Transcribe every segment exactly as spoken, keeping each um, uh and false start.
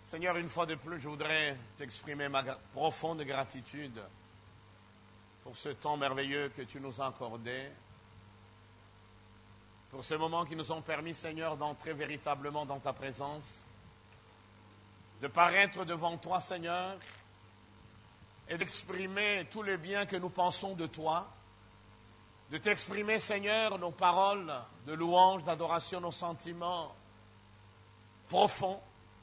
Seigneur, une fois de plus, je voudrais t'exprimer ma profonde gratitude pour ce temps merveilleux que tu nous as accordé, pour ces moments qui nous ont permis, Seigneur, d'entrer véritablement dans ta présence, de paraître devant toi, Seigneur, et d'exprimer tous les biens que nous pensons de toi, de t'exprimer, Seigneur, nos paroles de louange, d'adoration, nos sentiments profonds.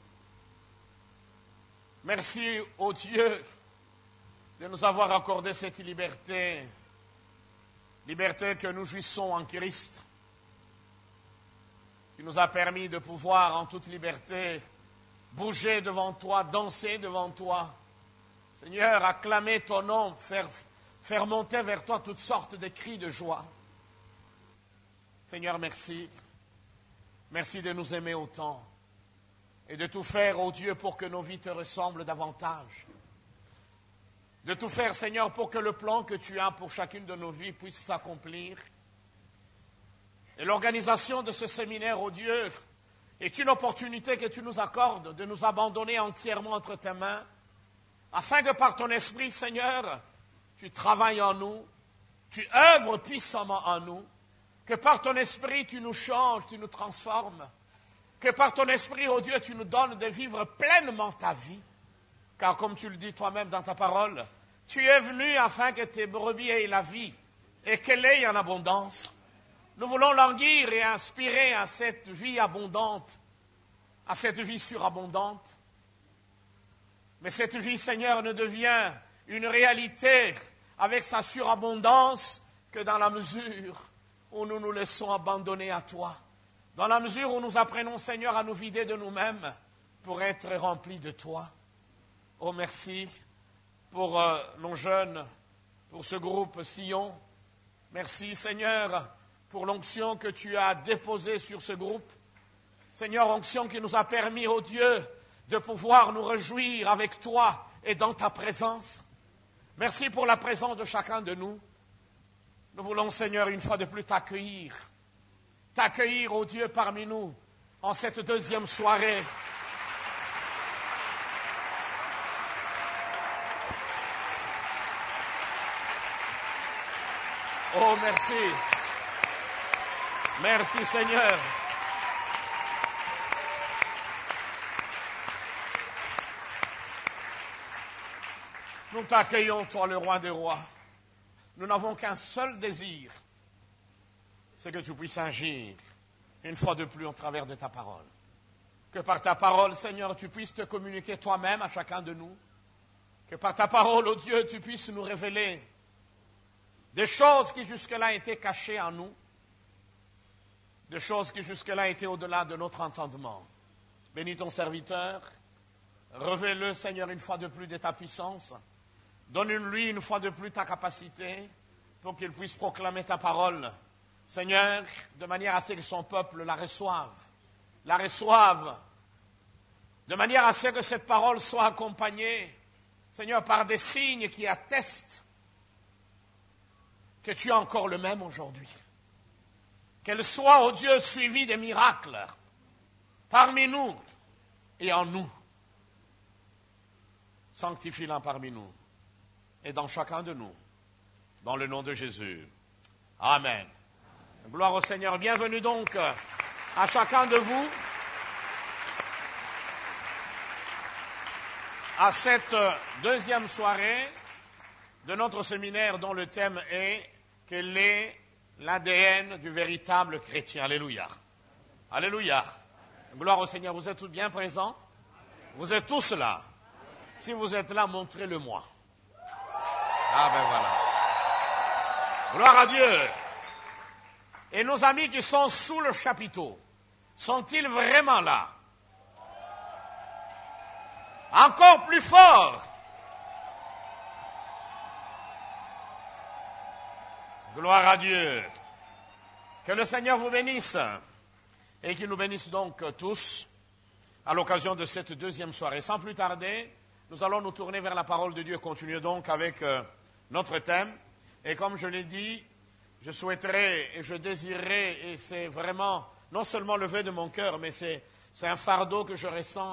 Merci au Dieu de nous avoir accordé cette liberté, liberté que nous jouissons en Christ, qui nous a permis de pouvoir en toute liberté bouger devant toi, danser devant toi. Seigneur, acclamer ton nom, faire, faire monter vers toi toutes sortes de cris de joie. Seigneur, merci. Merci de nous aimer autant. Et de tout faire, ô Dieu, pour que nos vies te ressemblent davantage. De tout faire, Seigneur, pour que le plan que tu as pour chacune de nos vies puisse s'accomplir. Et l'organisation de ce séminaire, ô Dieu, est une opportunité que tu nous accordes de nous abandonner entièrement entre tes mains, afin que par ton esprit, Seigneur, tu travailles en nous, tu œuvres puissamment en nous, que par ton esprit, tu nous changes, tu nous transformes, que par ton esprit, ô Dieu, tu nous donnes de vivre pleinement ta vie. Car comme tu le dis toi-même dans ta parole, tu es venu afin que tes brebis aient la vie et qu'elle ait en abondance. Nous voulons languir et inspirer à cette vie abondante, à cette vie surabondante. Mais cette vie, Seigneur, ne devient une réalité avec sa surabondance que dans la mesure où nous nous laissons abandonner à toi. Dans la mesure où nous apprenons, Seigneur, à nous vider de nous-mêmes pour être remplis de toi. Oh, merci pour euh, nos jeunes, pour ce groupe Sion. Merci, Seigneur, pour l'onction que tu as déposée sur ce groupe. Seigneur, onction qui nous a permis, oh Dieu, de pouvoir nous réjouir avec toi et dans ta présence. Merci pour la présence de chacun de nous. Nous voulons, Seigneur, une fois de plus t'accueillir. T'accueillir, ô Dieu, parmi nous, en cette deuxième soirée. Oh, merci. Merci, Seigneur. Nous t'accueillons, toi, le roi des rois. Nous n'avons qu'un seul désir, c'est que tu puisses agir une fois de plus au travers de ta parole. Que par ta parole, Seigneur, tu puisses te communiquer toi-même à chacun de nous. Que par ta parole, ô Dieu, tu puisses nous révéler des choses qui jusque-là étaient cachées en nous, des choses qui jusque-là étaient au-delà de notre entendement. Bénis ton serviteur, révèle-le, Seigneur, une fois de plus de ta puissance. Donne-lui une fois de plus ta capacité pour qu'il puisse proclamer ta parole. Seigneur, de manière à ce que son peuple la reçoive, la reçoive, de manière à ce que cette parole soit accompagnée, Seigneur, par des signes qui attestent que tu es encore le même aujourd'hui. Qu'elle soit, ô Dieu, suivie des miracles parmi nous et en nous. Sanctifie-la parmi nous et dans chacun de nous, dans le nom de Jésus. Amen. Gloire au Seigneur. Bienvenue donc à chacun de vous à cette deuxième soirée de notre séminaire dont le thème est « Quel est l'A D N du véritable chrétien ?» Alléluia. Alléluia. Gloire au Seigneur. Vous êtes tous bien présents? Vous êtes tous là? Si vous êtes là, montrez-le-moi. Ah ben voilà. Gloire à Dieu. Et nos amis qui sont sous le chapiteau, sont-ils vraiment là? Encore plus fort. Gloire à Dieu. Que le Seigneur vous bénisse et qu'il nous bénisse donc tous à l'occasion de cette deuxième soirée. Sans plus tarder, nous allons nous tourner vers la parole de Dieu. Continuons donc avec euh, notre thème. Et comme je l'ai dit, je souhaiterais et je désirerais, et c'est vraiment non seulement le vœu de mon cœur, mais c'est, c'est un fardeau que je ressens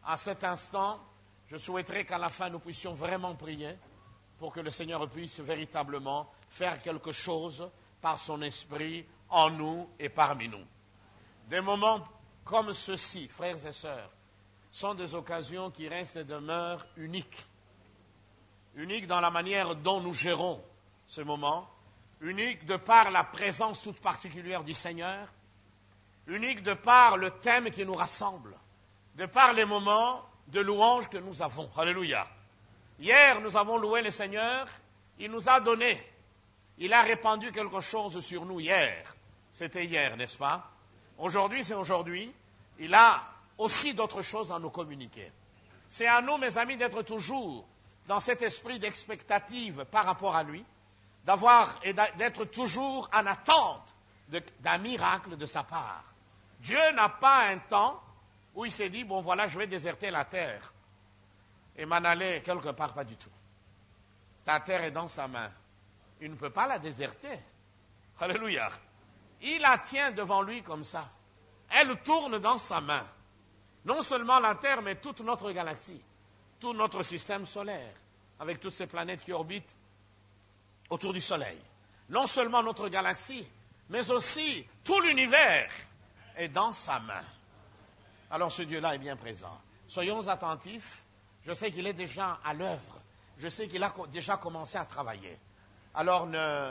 à cet instant, je souhaiterais qu'à la fin, nous puissions vraiment prier pour que le Seigneur puisse véritablement faire quelque chose par son esprit en nous et parmi nous. Des moments comme ceux-ci, frères et sœurs, sont des occasions qui restent et demeurent uniques. Uniques dans la manière dont nous gérons ce moment, uniques de par la présence toute particulière du Seigneur, uniques de par le thème qui nous rassemble, de par les moments de louange que nous avons. Alléluia. Hier, nous avons loué le Seigneur, il nous a donné, il a répandu quelque chose sur nous hier. C'était hier, n'est-ce pas? Aujourd'hui, c'est aujourd'hui. Il a aussi d'autres choses à nous communiquer. C'est à nous, mes amis, d'être toujours dans cet esprit d'expectative par rapport à lui, d'avoir et d'être toujours en attente de, d'un miracle de sa part. Dieu n'a pas un temps où il s'est dit, bon voilà, je vais déserter la terre et m'en aller quelque part, pas du tout. La terre est dans sa main. Il ne peut pas la déserter. Alléluia. Il la tient devant lui comme ça. Elle tourne dans sa main. Non seulement la terre, mais toute notre galaxie, tout notre système solaire, avec toutes ces planètes qui orbitent autour du Soleil. Non seulement notre galaxie, mais aussi tout l'univers est dans sa main. Alors ce Dieu-là est bien présent. Soyons attentifs. Je sais qu'il est déjà à l'œuvre. Je sais qu'il a déjà commencé à travailler. Alors ne,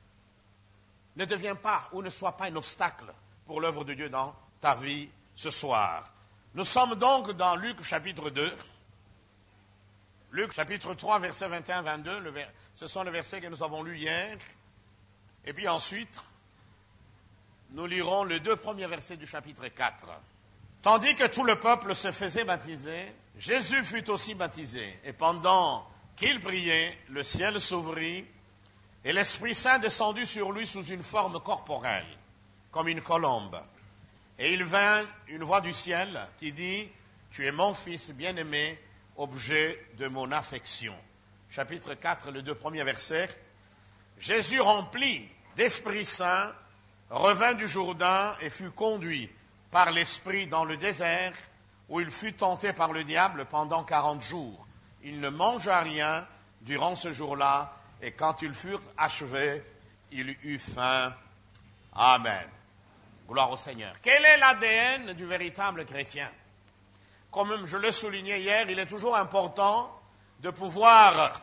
ne deviens pas ou ne sois pas un obstacle pour l'œuvre de Dieu dans ta vie ce soir. Nous sommes donc dans Luc chapitre deux. Luc chapitre trois, versets vingt et un à vingt-deux. Le, ce sont les versets que nous avons lus hier. Et puis ensuite, nous lirons les deux premiers versets du chapitre quatre. Tandis que tout le peuple se faisait baptiser, Jésus fut aussi baptisé. Et pendant qu'il priait, le ciel s'ouvrit et l'Esprit Saint descendit sur lui sous une forme corporelle, comme une colombe. Et il vint une voix du ciel qui dit, « Tu es mon Fils bien-aimé, objet de mon affection. » Chapitre quatre, les deux premiers versets. Jésus, rempli d'Esprit Saint, revint du Jourdain et fut conduit par l'Esprit dans le désert, où il fut tenté par le diable pendant quarante jours. Il ne mangea rien durant ce jour-là, et quand ils furent achevés, il eut faim. Amen. Gloire au Seigneur. Quel est l'A D N du véritable chrétien? Comme je l'ai souligné hier, il est toujours important de pouvoir,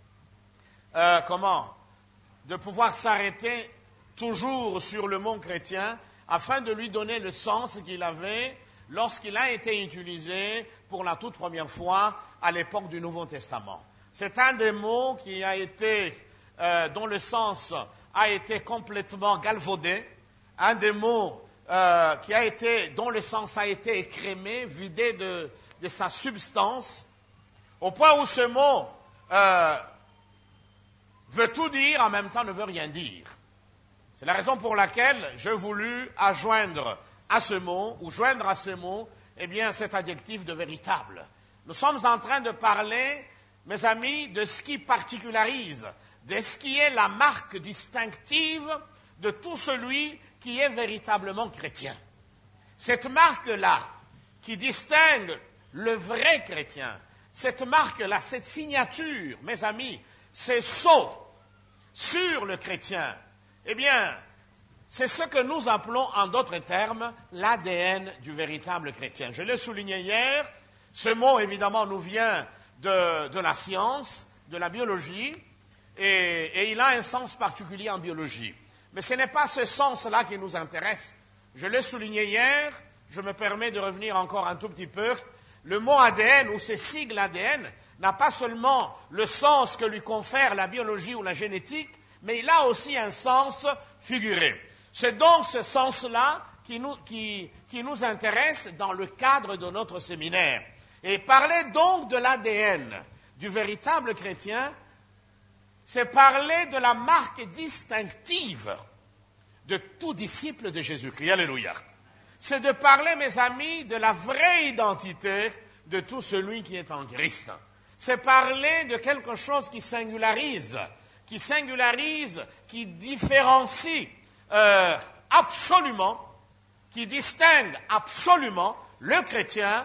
euh, comment, de pouvoir s'arrêter toujours sur le mot chrétien, afin de lui donner le sens qu'il avait lorsqu'il a été utilisé pour la toute première fois à l'époque du Nouveau Testament. C'est un des mots qui a été, euh, dont le sens a été complètement galvaudé, un des mots euh, qui a été, dont le sens a été écrémé, vidé de, de sa substance, au point où ce mot euh, veut tout dire, en même temps ne veut rien dire. C'est la raison pour laquelle j'ai voulu adjoindre à ce mot, ou joindre à ce mot, eh bien, cet adjectif de véritable. Nous sommes en train de parler, mes amis, de ce qui particularise, de ce qui est la marque distinctive de tout celui qui est véritablement chrétien. Cette marque-là, qui distingue le vrai chrétien, cette marque-là, cette signature, mes amis, ces sceaux sur le chrétien, eh bien, c'est ce que nous appelons, en d'autres termes, l'A D N du véritable chrétien. Je l'ai souligné hier, ce mot, évidemment, nous vient de, de la science, de la biologie, et, et il a un sens particulier en biologie. Mais ce n'est pas ce sens-là qui nous intéresse. Je l'ai souligné hier, je me permets de revenir encore un tout petit peu. Le mot A D N, ou ces sigles A D N, n'a pas seulement le sens que lui confère la biologie ou la génétique, mais il a aussi un sens figuré. C'est donc ce sens-là qui nous, qui, qui nous intéresse dans le cadre de notre séminaire. Et parler donc de l'A D N du véritable chrétien, c'est parler de la marque distinctive de tout disciple de Jésus-Christ. Alléluia. C'est de parler, mes amis, de la vraie identité de tout celui qui est en Christ. C'est parler de quelque chose qui singularise, qui singularise, qui différencie euh, absolument, qui distingue absolument le chrétien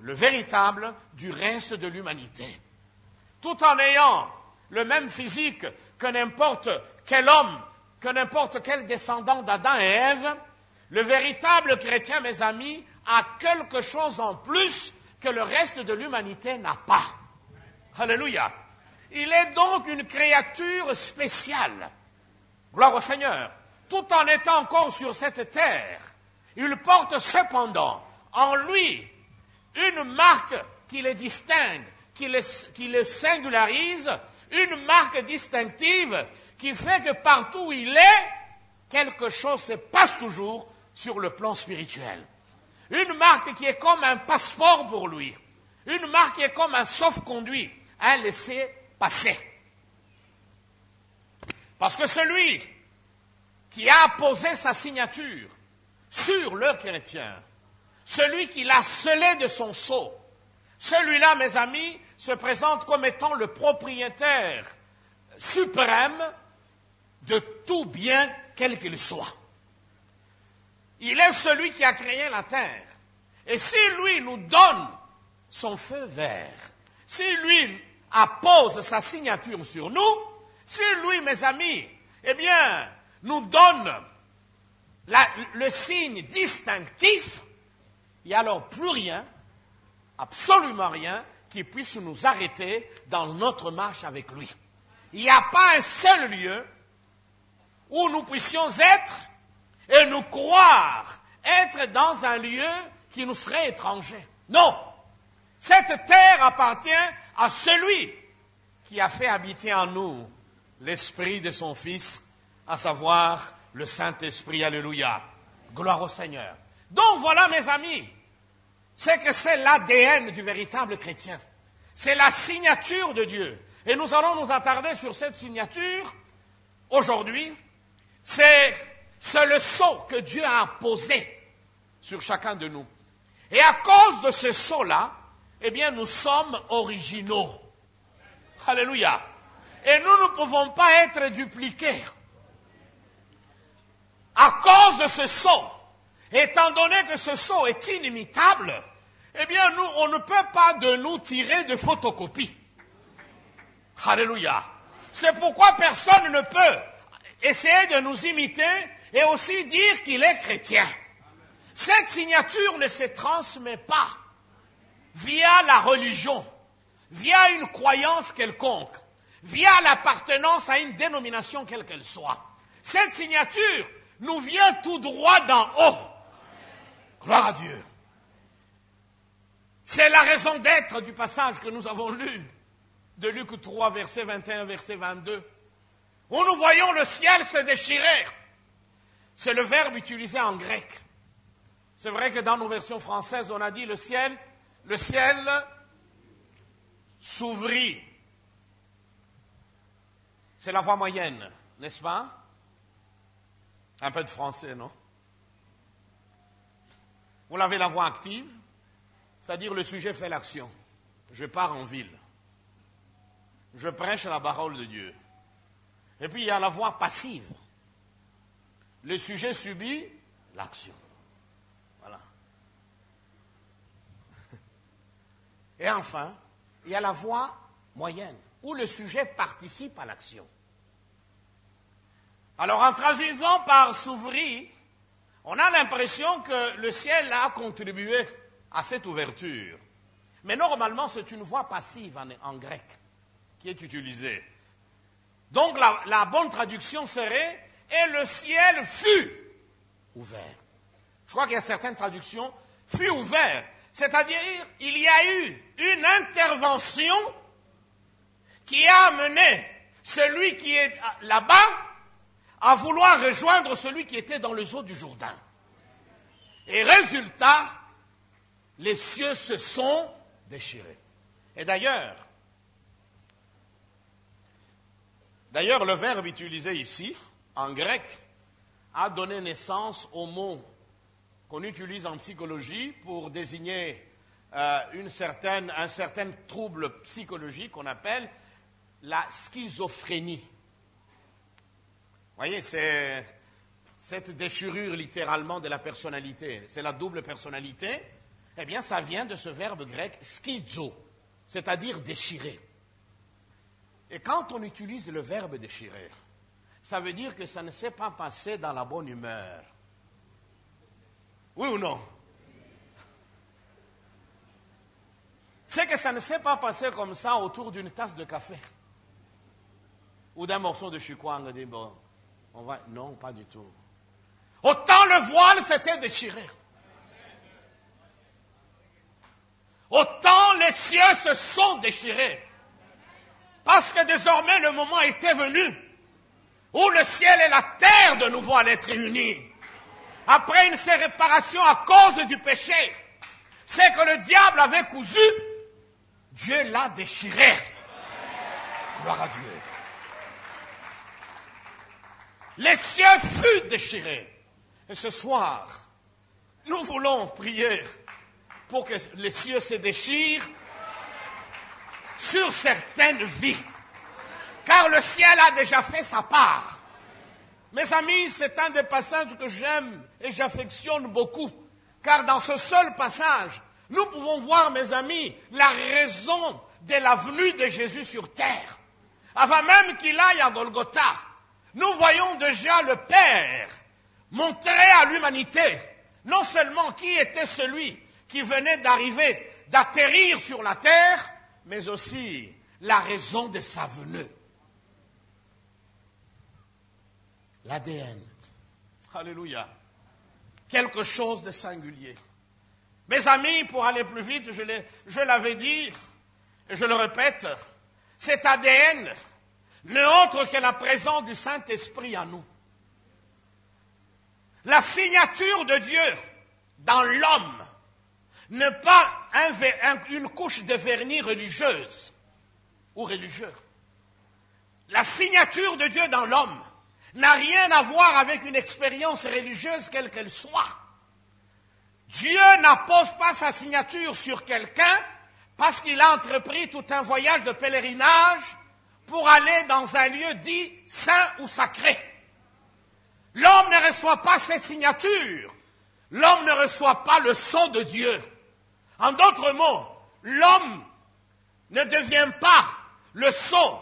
le véritable du reste de l'humanité. Tout en ayant le même physique que n'importe quel homme, que n'importe quel descendant d'Adam et Ève, le véritable chrétien, mes amis, a quelque chose en plus que le reste de l'humanité n'a pas. Alléluia. Il est donc une créature spéciale. Gloire au Seigneur. Tout en étant encore sur cette terre, il porte cependant en lui une marque qui le distingue, qui le, qui le singularise, une marque distinctive qui fait que partout où il est, quelque chose se passe toujours sur le plan spirituel. Une marque qui est comme un passeport pour lui. Une marque qui est comme un sauf-conduit, un laissez-passer. Parce que celui qui a posé sa signature sur le chrétien, celui qui l'a scellé de son sceau, celui-là, mes amis, se présente comme étant le propriétaire suprême de tout bien, quel qu'il soit. Il est celui qui a créé la terre. Et si lui nous donne son feu vert, si lui appose sa signature sur nous, si lui, mes amis, eh bien, nous donne la, le signe distinctif, il n'y a alors plus rien, absolument rien, qui puisse nous arrêter dans notre marche avec lui. Il n'y a pas un seul lieu où nous puissions être et nous croire être dans un lieu qui nous serait étranger. Non! Cette terre appartient à celui qui a fait habiter en nous l'esprit de son Fils, à savoir le Saint-Esprit. Alléluia. Gloire au Seigneur. Donc voilà, mes amis, c'est que c'est l'A D N du véritable chrétien. C'est la signature de Dieu. Et nous allons nous attarder sur cette signature aujourd'hui. C'est, c'est le sceau que Dieu a posé sur chacun de nous. Et à cause de ce sceau-là, eh bien, nous sommes originaux. Alléluia. Et nous ne pouvons pas être dupliqués. À cause de ce sceau, étant donné que ce sceau est inimitable, eh bien, nous, on ne peut pas de nous tirer de photocopie. Alléluia. C'est pourquoi personne ne peut essayer de nous imiter et aussi dire qu'il est chrétien. Cette signature ne se transmet pas via la religion, via une croyance quelconque, via l'appartenance à une dénomination quelle qu'elle soit. Cette signature nous vient tout droit d'en haut. Gloire à Dieu. C'est la raison d'être du passage que nous avons lu de Luc trois, verset vingt et un, verset vingt-deux, où nous voyons le ciel se déchirer. C'est le verbe utilisé en grec. C'est vrai que dans nos versions françaises, on a dit le ciel, le ciel s'ouvrit. C'est la voix moyenne, n'est-ce pas? Un peu de français, non? Vous l'avez la voix active, c'est-à-dire le sujet fait l'action. Je pars en ville. Je prêche la parole de Dieu. Et puis il y a la voix passive. Le sujet subit l'action. Voilà. Et enfin, il y a la voix moyenne, où le sujet participe à l'action. Alors en traduisant par s'ouvrir, on a l'impression que le ciel a contribué à cette ouverture. Mais normalement, c'est une voix passive en, en grec qui est utilisée. Donc la, la bonne traduction serait « et le ciel fut ouvert ». Je crois qu'il y a certaines traductions « fut ouvert », c'est-à-dire il y a eu une intervention qui a amené celui qui est là-bas à vouloir rejoindre celui qui était dans les eaux du Jourdain. Et résultat, les cieux se sont déchirés. Et d'ailleurs, d'ailleurs, le verbe utilisé ici, en grec, a donné naissance au mot qu'on utilise en psychologie pour désigner euh, une certaine, un certain trouble psychologique qu'on appelle la schizophrénie. Vous voyez, c'est cette déchirure littéralement de la personnalité. C'est la double personnalité. Eh bien, ça vient de ce verbe grec schizo, c'est-à-dire déchirer. Et quand on utilise le verbe déchirer, ça veut dire que ça ne s'est pas passé dans la bonne humeur. Oui ou non? C'est que ça ne s'est pas passé comme ça autour d'une tasse de café ou d'un morceau de chikwang. On dit, bon, on va... Non, pas du tout. Autant le voile s'était déchiré. Autant les cieux se sont déchirés. Parce que désormais le moment était venu où le ciel et la terre de nouveau allaient être réunis. Après une séparation à cause du péché, c'est que le diable avait cousu, Dieu l'a déchiré. Gloire à Dieu. Les cieux furent déchirés. Et ce soir, nous voulons prier pour que les cieux se déchirent sur certaines vies. Car le ciel a déjà fait sa part. Mes amis, c'est un des passages que j'aime et j'affectionne beaucoup. Car dans ce seul passage, nous pouvons voir, mes amis, la raison de la venue de Jésus sur terre. Avant même qu'il aille à Golgotha, nous voyons déjà le Père montrer à l'humanité non seulement qui était celui qui venait d'arriver, d'atterrir sur la terre, mais aussi la raison de sa venue. L'A D N. Alléluia. Quelque chose de singulier. Mes amis, pour aller plus vite, je, l'ai, je l'avais dit, et je le répète, cet A D N n'est autre que la présence du Saint-Esprit en nous. La signature de Dieu dans l'homme n'est pas un, un, une couche de vernis religieuse ou religieux. La signature de Dieu dans l'homme n'a rien à voir avec une expérience religieuse quelle qu'elle soit. Dieu n'appose pas sa signature sur quelqu'un parce qu'il a entrepris tout un voyage de pèlerinage pour aller dans un lieu dit saint ou sacré. L'homme ne reçoit pas ses signatures. L'homme ne reçoit pas le sceau de Dieu. En d'autres mots, l'homme ne devient pas le sceau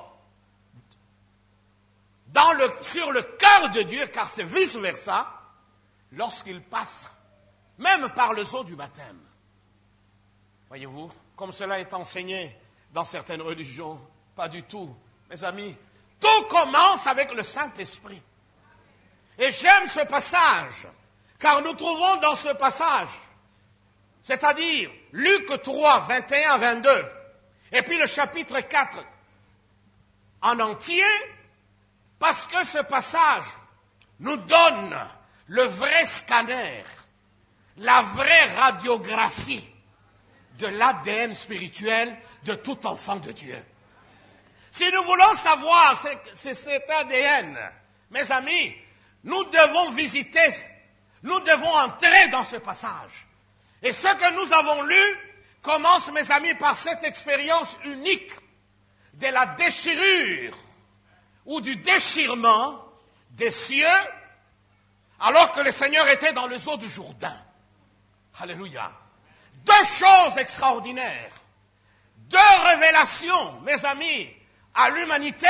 dans le, sur le cœur de Dieu, car c'est vice-versa, lorsqu'il passe, même par le sceau du baptême. Voyez-vous, comme cela est enseigné dans certaines religions, pas du tout. Mes amis, tout commence avec le Saint-Esprit. Et j'aime ce passage, car nous trouvons dans ce passage, c'est-à-dire Luc trois, vingt et un à vingt-deux, et puis le chapitre quatre en entier, parce que ce passage nous donne le vrai scanner, la vraie radiographie de l'A D N spirituel de tout enfant de Dieu. Si nous voulons savoir c'est cet A D N, mes amis, nous devons visiter, nous devons entrer dans ce passage. Et ce que nous avons lu commence, mes amis, par cette expérience unique de la déchirure ou du déchirement des cieux alors que le Seigneur était dans les eaux du Jourdain. Alléluia. Deux choses extraordinaires, deux révélations, mes amis, à l'humanité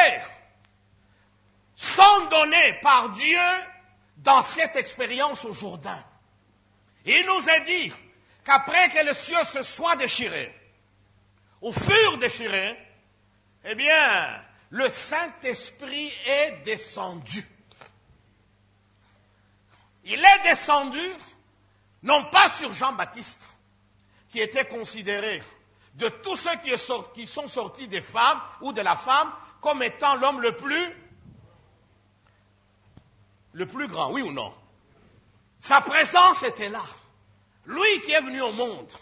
sont données par Dieu dans cette expérience au Jourdain. Il nous a dit qu'après que les cieux se soient déchirés, ou furent déchirés, eh bien, le Saint-Esprit est descendu. Il est descendu, non pas sur Jean-Baptiste, qui était considéré de tous ceux qui, sorti, qui sont sortis des femmes ou de la femme comme étant l'homme le plus, le plus grand, oui ou non? Sa présence était là. Lui qui est venu au monde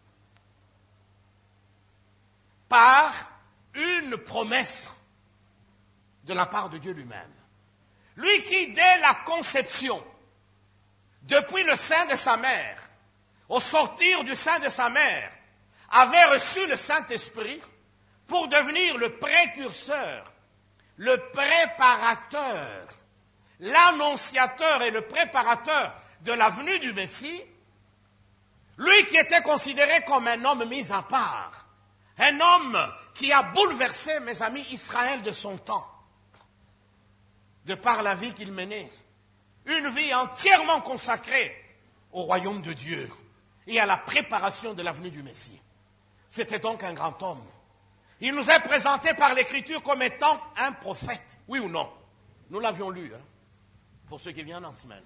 par une promesse de la part de Dieu lui-même. Lui qui, dès la conception, depuis le sein de sa mère, au sortir du sein de sa mère, avait reçu le Saint-Esprit pour devenir le précurseur, le préparateur, l'annonciateur et le préparateur de la venue du Messie, Lui qui était considéré comme un homme mis à part, un homme qui a bouleversé, mes amis, Israël de son temps, de par la vie qu'il menait, une vie entièrement consacrée au royaume de Dieu et à la préparation de la venue du Messie. C'était donc un grand homme. Il nous est présenté par l'Écriture comme étant un prophète, oui ou non? Nous l'avions lu, hein, pour ceux qui viennent en semaine.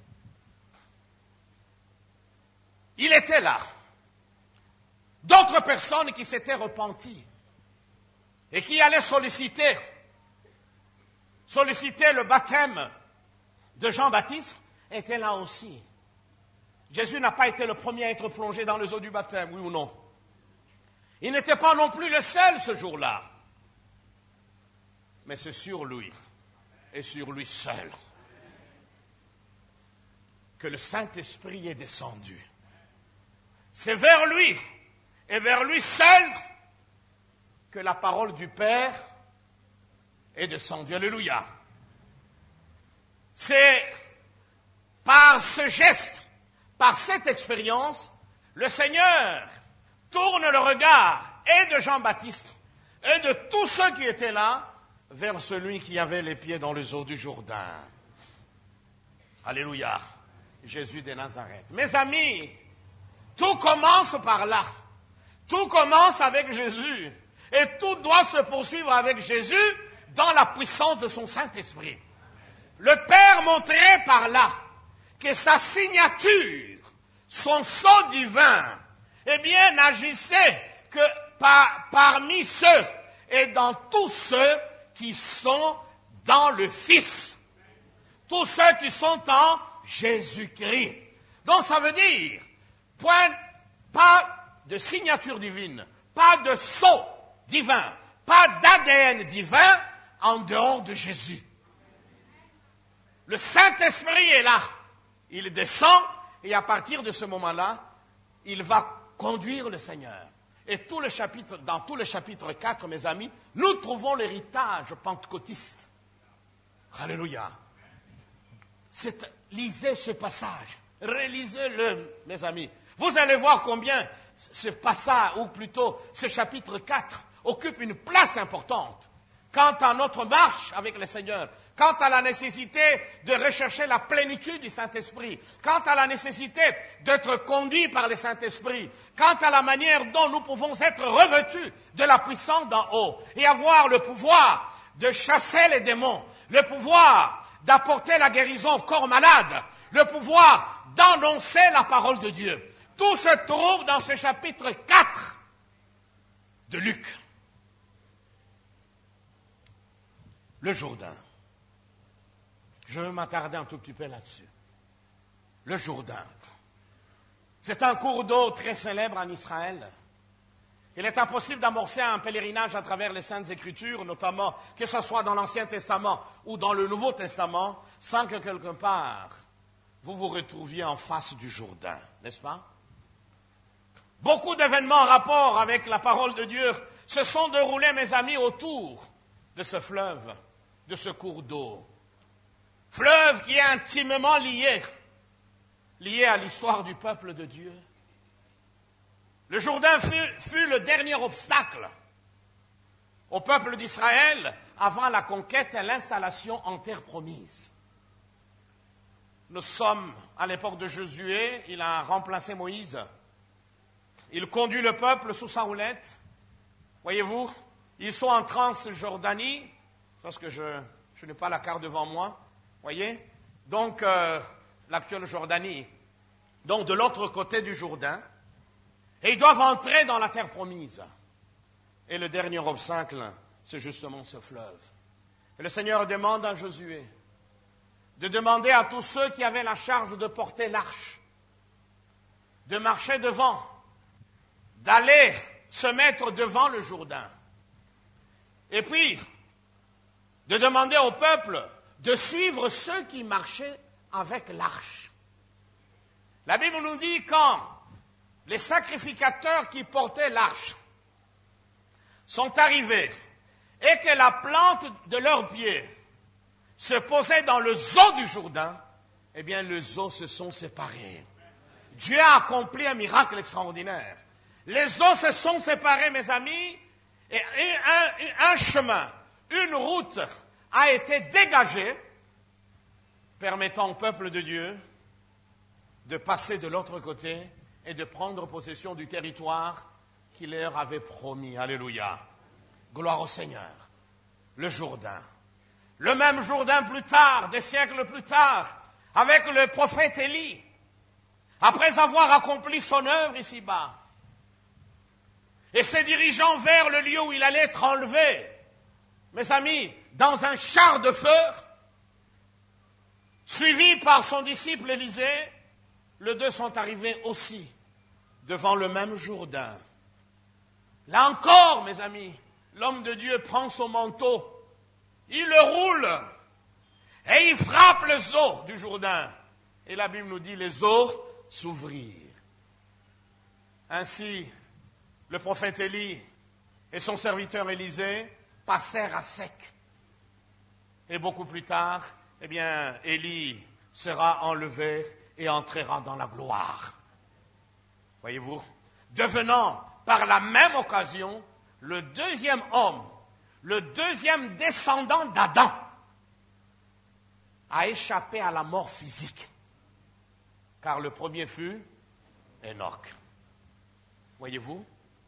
Il était là. D'autres personnes qui s'étaient repenties et qui allaient solliciter, solliciter le baptême de Jean-Baptiste étaient là aussi. Jésus n'a pas été le premier à être plongé dans les eaux du baptême, oui ou non? Il n'était pas non plus le seul ce jour-là. Mais c'est sur lui, et sur lui seul, que le Saint-Esprit est descendu. C'est vers lui, et vers lui seul, que la parole du Père est descendue. Alléluia. C'est par ce geste, par cette expérience, le Seigneur tourne le regard et de Jean-Baptiste et de tous ceux qui étaient là vers celui qui avait les pieds dans les eaux du Jourdain. Alléluia. Jésus de Nazareth. Mes amis, tout commence par là. Tout commence avec Jésus. Et tout doit se poursuivre avec Jésus dans la puissance de son Saint-Esprit. Le Père montrait par là que sa signature, son sceau divin, eh bien, n'agissait que par, parmi ceux et dans tous ceux qui sont dans le Fils. Tous ceux qui sont en Jésus-Christ. Donc ça veut dire, point, pas de signature divine, pas de sceau divin, pas d'A D N divin en dehors de Jésus. Le Saint-Esprit est là. Il descend et à partir de ce moment-là, il va conduire le Seigneur. Et tout le chapitre, dans tout le chapitre quatre, mes amis, nous trouvons l'héritage pentecôtiste. Alléluia. C'est, lisez ce passage. Relisez-le, mes amis. Vous allez voir combien ce passage, ou plutôt ce chapitre quatre, occupe une place importante quant à notre marche avec le Seigneur, quant à la nécessité de rechercher la plénitude du Saint-Esprit, quant à la nécessité d'être conduit par le Saint-Esprit, quant à la manière dont nous pouvons être revêtus de la puissance d'en haut et avoir le pouvoir de chasser les démons, le pouvoir d'apporter la guérison au corps malade, le pouvoir d'annoncer la parole de Dieu. Tout se trouve dans ce chapitre quatre de Luc. Le Jourdain. Je vais m'attarder un tout petit peu là-dessus. Le Jourdain. C'est un cours d'eau très célèbre en Israël. Il est impossible d'amorcer un pèlerinage à travers les Saintes Écritures, notamment que ce soit dans l'Ancien Testament ou dans le Nouveau Testament, sans que quelque part vous vous retrouviez en face du Jourdain, n'est-ce pas? Beaucoup d'événements en rapport avec la parole de Dieu se sont déroulés, mes amis, autour de ce fleuve, de ce cours d'eau. Fleuve qui est intimement lié, lié à l'histoire du peuple de Dieu. Le Jourdain fut, fut le dernier obstacle au peuple d'Israël avant la conquête et l'installation en terre promise. Nous sommes à l'époque de Josué, il a remplacé Moïse. Il conduit le peuple sous sa houlette. Voyez-vous, ils sont en Transjordanie, parce que je, je n'ai pas la carte devant moi, voyez. Donc, euh, l'actuelle Jordanie, donc de l'autre côté du Jourdain, et ils doivent entrer dans la terre promise. Et le dernier obstacle, c'est justement ce fleuve. Et le Seigneur demande à Josué de demander à tous ceux qui avaient la charge de porter l'arche, de marcher devant, d'aller se mettre devant le Jourdain. Et puis, de demander au peuple de suivre ceux qui marchaient avec l'arche. La Bible nous dit quand les sacrificateurs qui portaient l'arche sont arrivés et que la plante de leurs pieds se posait dans le zoo du Jourdain, eh bien les eaux se sont séparées. Dieu a accompli un miracle extraordinaire. Les eaux se sont séparées, mes amis, et un, un chemin, une route a été dégagée, permettant au peuple de Dieu de passer de l'autre côté et de prendre possession du territoire qu'il leur avait promis. Alléluia. Gloire au Seigneur. Le Jourdain. Le même Jourdain plus tard, des siècles plus tard, avec le prophète Élie, après avoir accompli son œuvre ici-bas, et se dirigeant vers le lieu où il allait être enlevé, mes amis, dans un char de feu, suivi par son disciple Élisée, les deux sont arrivés aussi devant le même Jourdain. Là encore, mes amis, l'homme de Dieu prend son manteau, il le roule et il frappe les eaux du Jourdain. Et la Bible nous dit les eaux s'ouvrirent. Ainsi, le prophète Élie et son serviteur Élisée passèrent à sec. Et beaucoup plus tard, eh bien, Élie sera enlevé et entrera dans la gloire. Voyez-vous, devenant par la même occasion le deuxième homme, le deuxième descendant d'Adam, a échappé à la mort physique. Car le premier fut Enoch. Voyez-vous,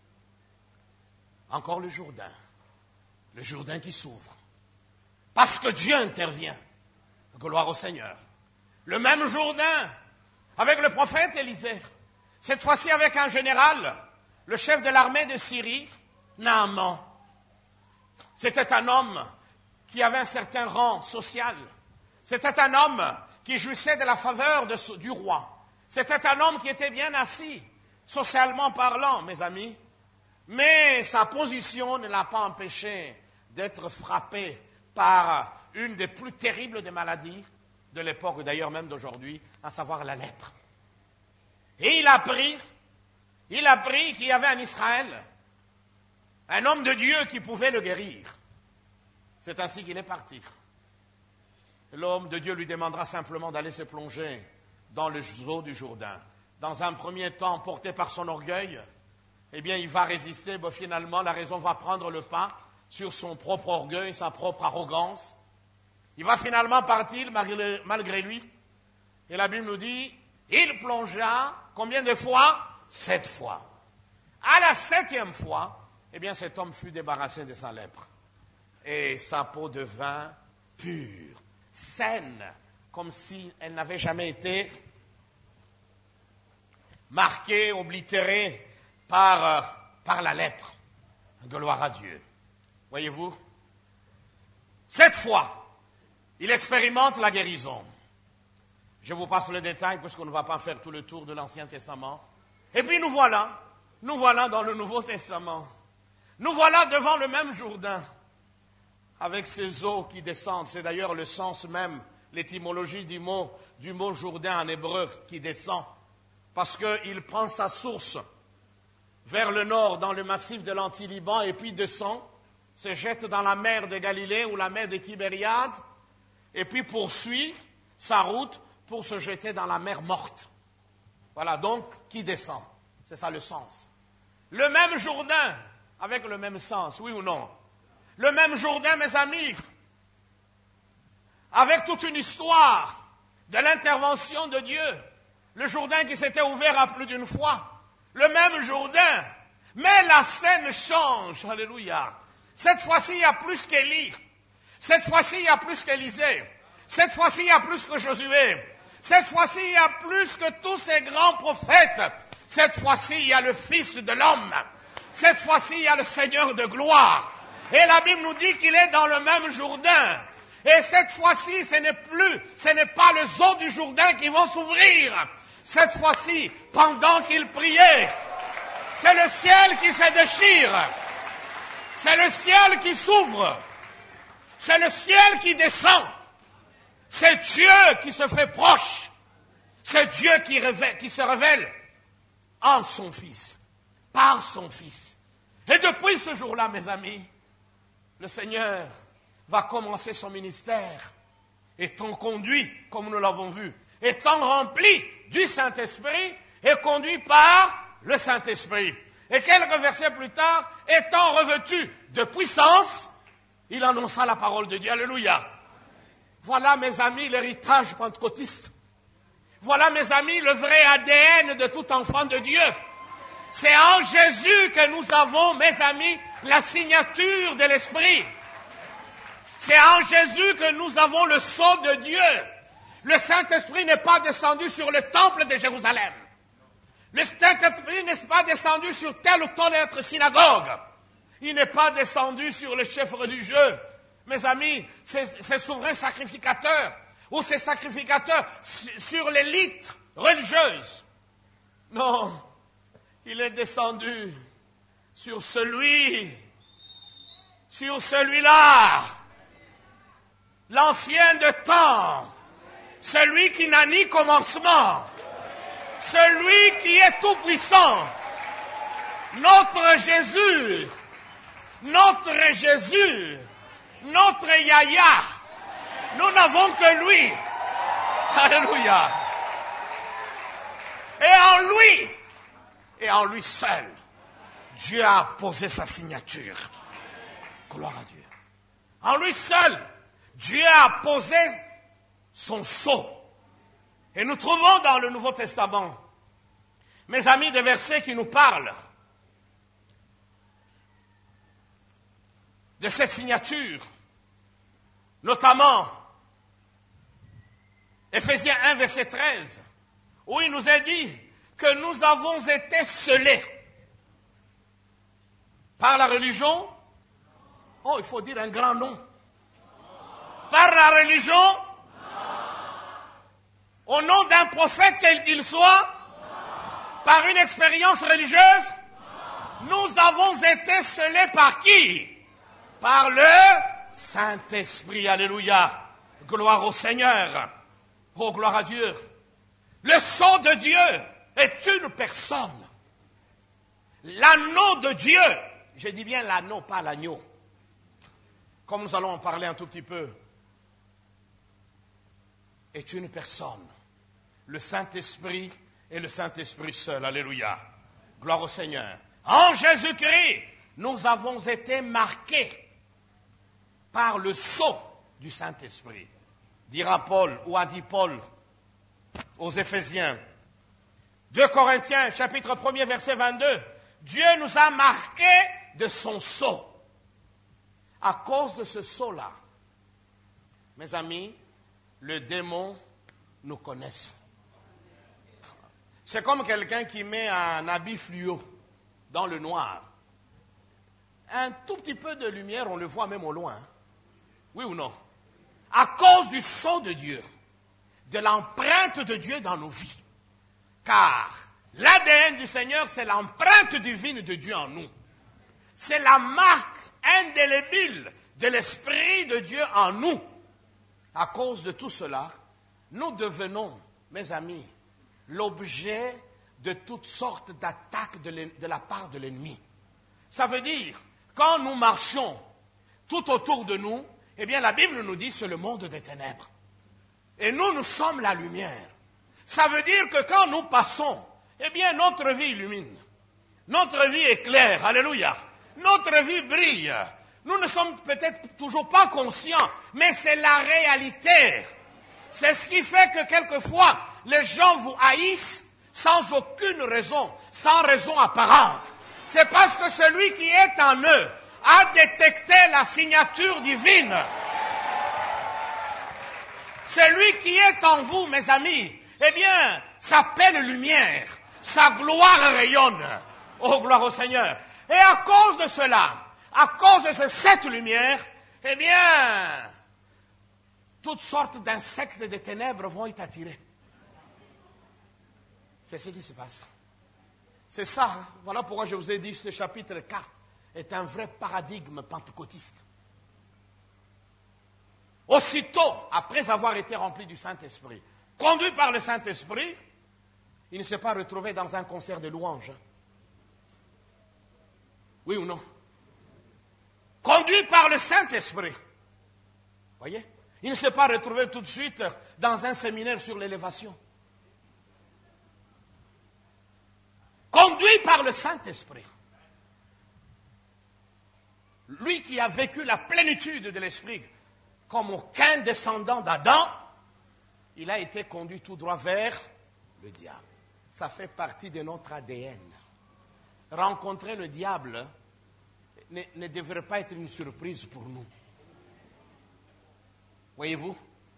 encore le Jourdain, le Jourdain qui s'ouvre. Parce que Dieu intervient. Gloire au Seigneur. Le même Jourdain avec le prophète Élisée. Cette fois-ci avec un général, le chef de l'armée de Syrie, Naaman. C'était un homme qui avait un certain rang social. C'était un homme qui jouissait de la faveur de, du roi. C'était un homme qui était bien assis, socialement parlant, mes amis. Mais sa position ne l'a pas empêché d'être frappé par une des plus terribles des maladies de l'époque, d'ailleurs même d'aujourd'hui, à savoir la lèpre. Et il a appris, il a appris qu'il y avait en Israël un homme de Dieu qui pouvait le guérir. C'est ainsi qu'il est parti. L'homme de Dieu lui demandera simplement d'aller se plonger dans les eaux du Jourdain. Dans un premier temps, porté par son orgueil, eh bien, il va résister. Bon, finalement, la raison va prendre le pas sur son propre orgueil, sa propre arrogance. Il va finalement partir malgré, malgré lui. Et la Bible nous dit, il plongea combien de fois? Sept fois. À la septième fois, eh bien, cet homme fut débarrassé de sa lèpre. Et sa peau devint pure, saine, comme si elle n'avait jamais été marquée, oblitérée par, euh, par la lèpre. Gloire à Dieu. Voyez-vous, cette fois, il expérimente la guérison. Je vous passe le détail parce qu'on ne va pas faire tout le tour de l'Ancien Testament. Et puis nous voilà, nous voilà dans le Nouveau Testament. Nous voilà devant le même Jourdain, avec ces eaux qui descendent. C'est d'ailleurs le sens même, l'étymologie du mot, du mot Jourdain en hébreu, qui descend. Parce qu'il prend sa source vers le nord, dans le massif de l'Anti-Liban, et puis descend, se jette dans la mer de Galilée ou la mer de Tibériade, et puis poursuit sa route pour se jeter dans la mer morte. Voilà donc qui descend. C'est ça le sens. Le même Jourdain, avec le même sens, oui ou non? Le même Jourdain, mes amis, avec toute une histoire de l'intervention de Dieu. Le Jourdain qui s'était ouvert à plus d'une fois. Le même Jourdain. Mais la scène change. Alléluia. Cette fois-ci, il y a plus qu'Élie. Cette fois-ci, il y a plus qu'Élisée. Cette fois-ci, il y a plus que Josué. Cette fois-ci, il y a plus que tous ces grands prophètes. Cette fois-ci, il y a le Fils de l'homme. Cette fois-ci, il y a le Seigneur de gloire. Et la Bible nous dit qu'il est dans le même Jourdain. Et cette fois-ci, ce n'est plus, ce n'est pas les eaux du Jourdain qui vont s'ouvrir. Cette fois-ci, pendant qu'il priait, c'est le ciel qui se déchire. C'est le ciel qui s'ouvre. C'est le ciel qui descend. C'est Dieu qui se fait proche. C'est Dieu qui, révèle, qui se révèle en son Fils, par son Fils. Et depuis ce jour-là, mes amis, le Seigneur va commencer son ministère, étant conduit, comme nous l'avons vu, étant rempli du Saint-Esprit, et conduits par le Saint-Esprit. Et quelques versets plus tard, étant revêtus de puissance, il annonça la parole de Dieu. Alléluia. Voilà, mes amis, l'héritage pentecôtiste. Voilà, mes amis, le vrai A D N de tout enfant de Dieu. C'est en Jésus que nous avons, mes amis, la signature de l'Esprit. C'est en Jésus que nous avons le sceau de Dieu. Le Saint-Esprit n'est pas descendu sur le temple de Jérusalem. Le Saint-Esprit n'est pas descendu sur telle ou telle autre synagogue. Il n'est pas descendu sur les chefs religieux. Mes amis, ces, ces souverains sacrificateurs, ou ces sacrificateurs sur l'élite religieuse. Non, il est descendu sur celui, sur celui-là, l'ancien de temps, celui qui n'a ni commencement, celui qui est tout puissant, notre Jésus, notre Jésus, notre Yahya. Nous n'avons que lui. Alléluia. Et en lui, et en lui seul, Dieu a posé sa signature. Gloire à Dieu. En lui seul, Dieu a posé son sceau. Et nous trouvons dans le Nouveau Testament, mes amis, des versets qui nous parlent de cette signature, notamment Éphésiens un, verset treize, où il nous est dit que nous avons été scellés par la religion. Oh, il faut dire un grand nom. Par la religion, au nom d'un prophète quel qu'il soit, par une expérience religieuse, nous avons été scellés par qui? Par le Saint-Esprit. Alléluia. Gloire au Seigneur. Oh, gloire à Dieu. Le sceau de Dieu est une personne. L'anneau de Dieu, je dis bien l'anneau, pas l'agneau, comme nous allons en parler un tout petit peu, est une personne. Le Saint-Esprit et le Saint-Esprit seul. Alléluia. Gloire au Seigneur. En Jésus-Christ, nous avons été marqués par le sceau du Saint-Esprit. Dira Paul, ou a dit Paul aux Éphésiens. deux Corinthiens, chapitre un, verset vingt-deux. Dieu nous a marqués de son sceau. À cause de ce sceau-là, mes amis, le démon nous connaît. C'est comme quelqu'un qui met un habit fluo dans le noir. Un tout petit peu de lumière, on le voit même au loin. Oui ou non? À cause du sceau de Dieu, de l'empreinte de Dieu dans nos vies. Car l'A D N du Seigneur, c'est l'empreinte divine de Dieu en nous. C'est la marque indélébile de l'Esprit de Dieu en nous. À cause de tout cela, nous devenons, mes amis, l'objet de toutes sortes d'attaques de, de la part de l'ennemi. Ça veut dire, quand nous marchons tout autour de nous, eh bien la Bible nous dit c'est le monde des ténèbres. Et nous, nous sommes la lumière. Ça veut dire que quand nous passons, eh bien notre vie illumine. Notre vie est claire, alléluia. Notre vie brille. Nous ne sommes peut-être toujours pas conscients, mais c'est la réalité. C'est ce qui fait que quelquefois, les gens vous haïssent sans aucune raison, sans raison apparente. C'est parce que celui qui est en eux a détecté la signature divine. Celui qui est en vous, mes amis, eh bien, s'appelle lumière. Sa gloire rayonne. Oh, gloire au Seigneur. Et à cause de cela, à cause de cette lumière, eh bien, toutes sortes d'insectes des ténèbres vont y attirer. C'est ce qui se passe. C'est ça, hein? Voilà pourquoi je vous ai dit que ce chapitre quatre est un vrai paradigme pentecôtiste. Aussitôt, après avoir été rempli du Saint-Esprit, conduit par le Saint-Esprit, il ne s'est pas retrouvé dans un concert de louanges. Oui ou non? Conduit par le Saint-Esprit. Voyez? Il ne s'est pas retrouvé tout de suite dans un séminaire sur l'élévation. conduit par le Saint-Esprit. Lui qui a vécu la plénitude de l'Esprit, comme aucun descendant d'Adam, il a été conduit tout droit vers le diable. Ça fait partie de notre A D N. Rencontrer le diable ne, ne devrait pas être une surprise pour nous. Voyez-vous?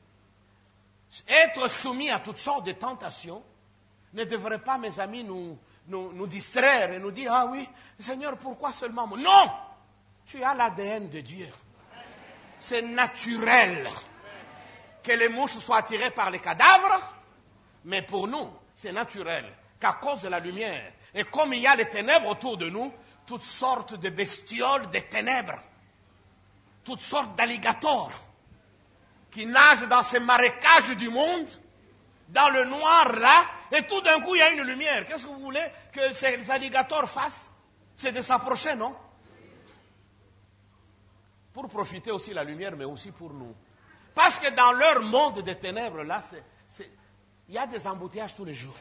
Être soumis à toutes sortes de tentations ne devrait pas, mes amis, nous, nous, nous distraire et nous dire, ah oui, Seigneur, pourquoi seulement moi? Non! Tu as l'A D N de Dieu. C'est naturel que les mouches soient attirées par les cadavres, mais pour nous, c'est naturel qu'à cause de la lumière, et comme il y a les ténèbres autour de nous, toutes sortes de bestioles des ténèbres, toutes sortes d'alligators qui nagent dans ces marécages du monde, dans le noir là, et tout d'un coup il y a une lumière. Qu'est-ce que vous voulez que ces alligators fassent? C'est de s'approcher, non? Pour profiter aussi de la lumière, mais aussi pour nous. Parce que dans leur monde des ténèbres, là, c'est, c'est, il y a des embouteillages tous les jours.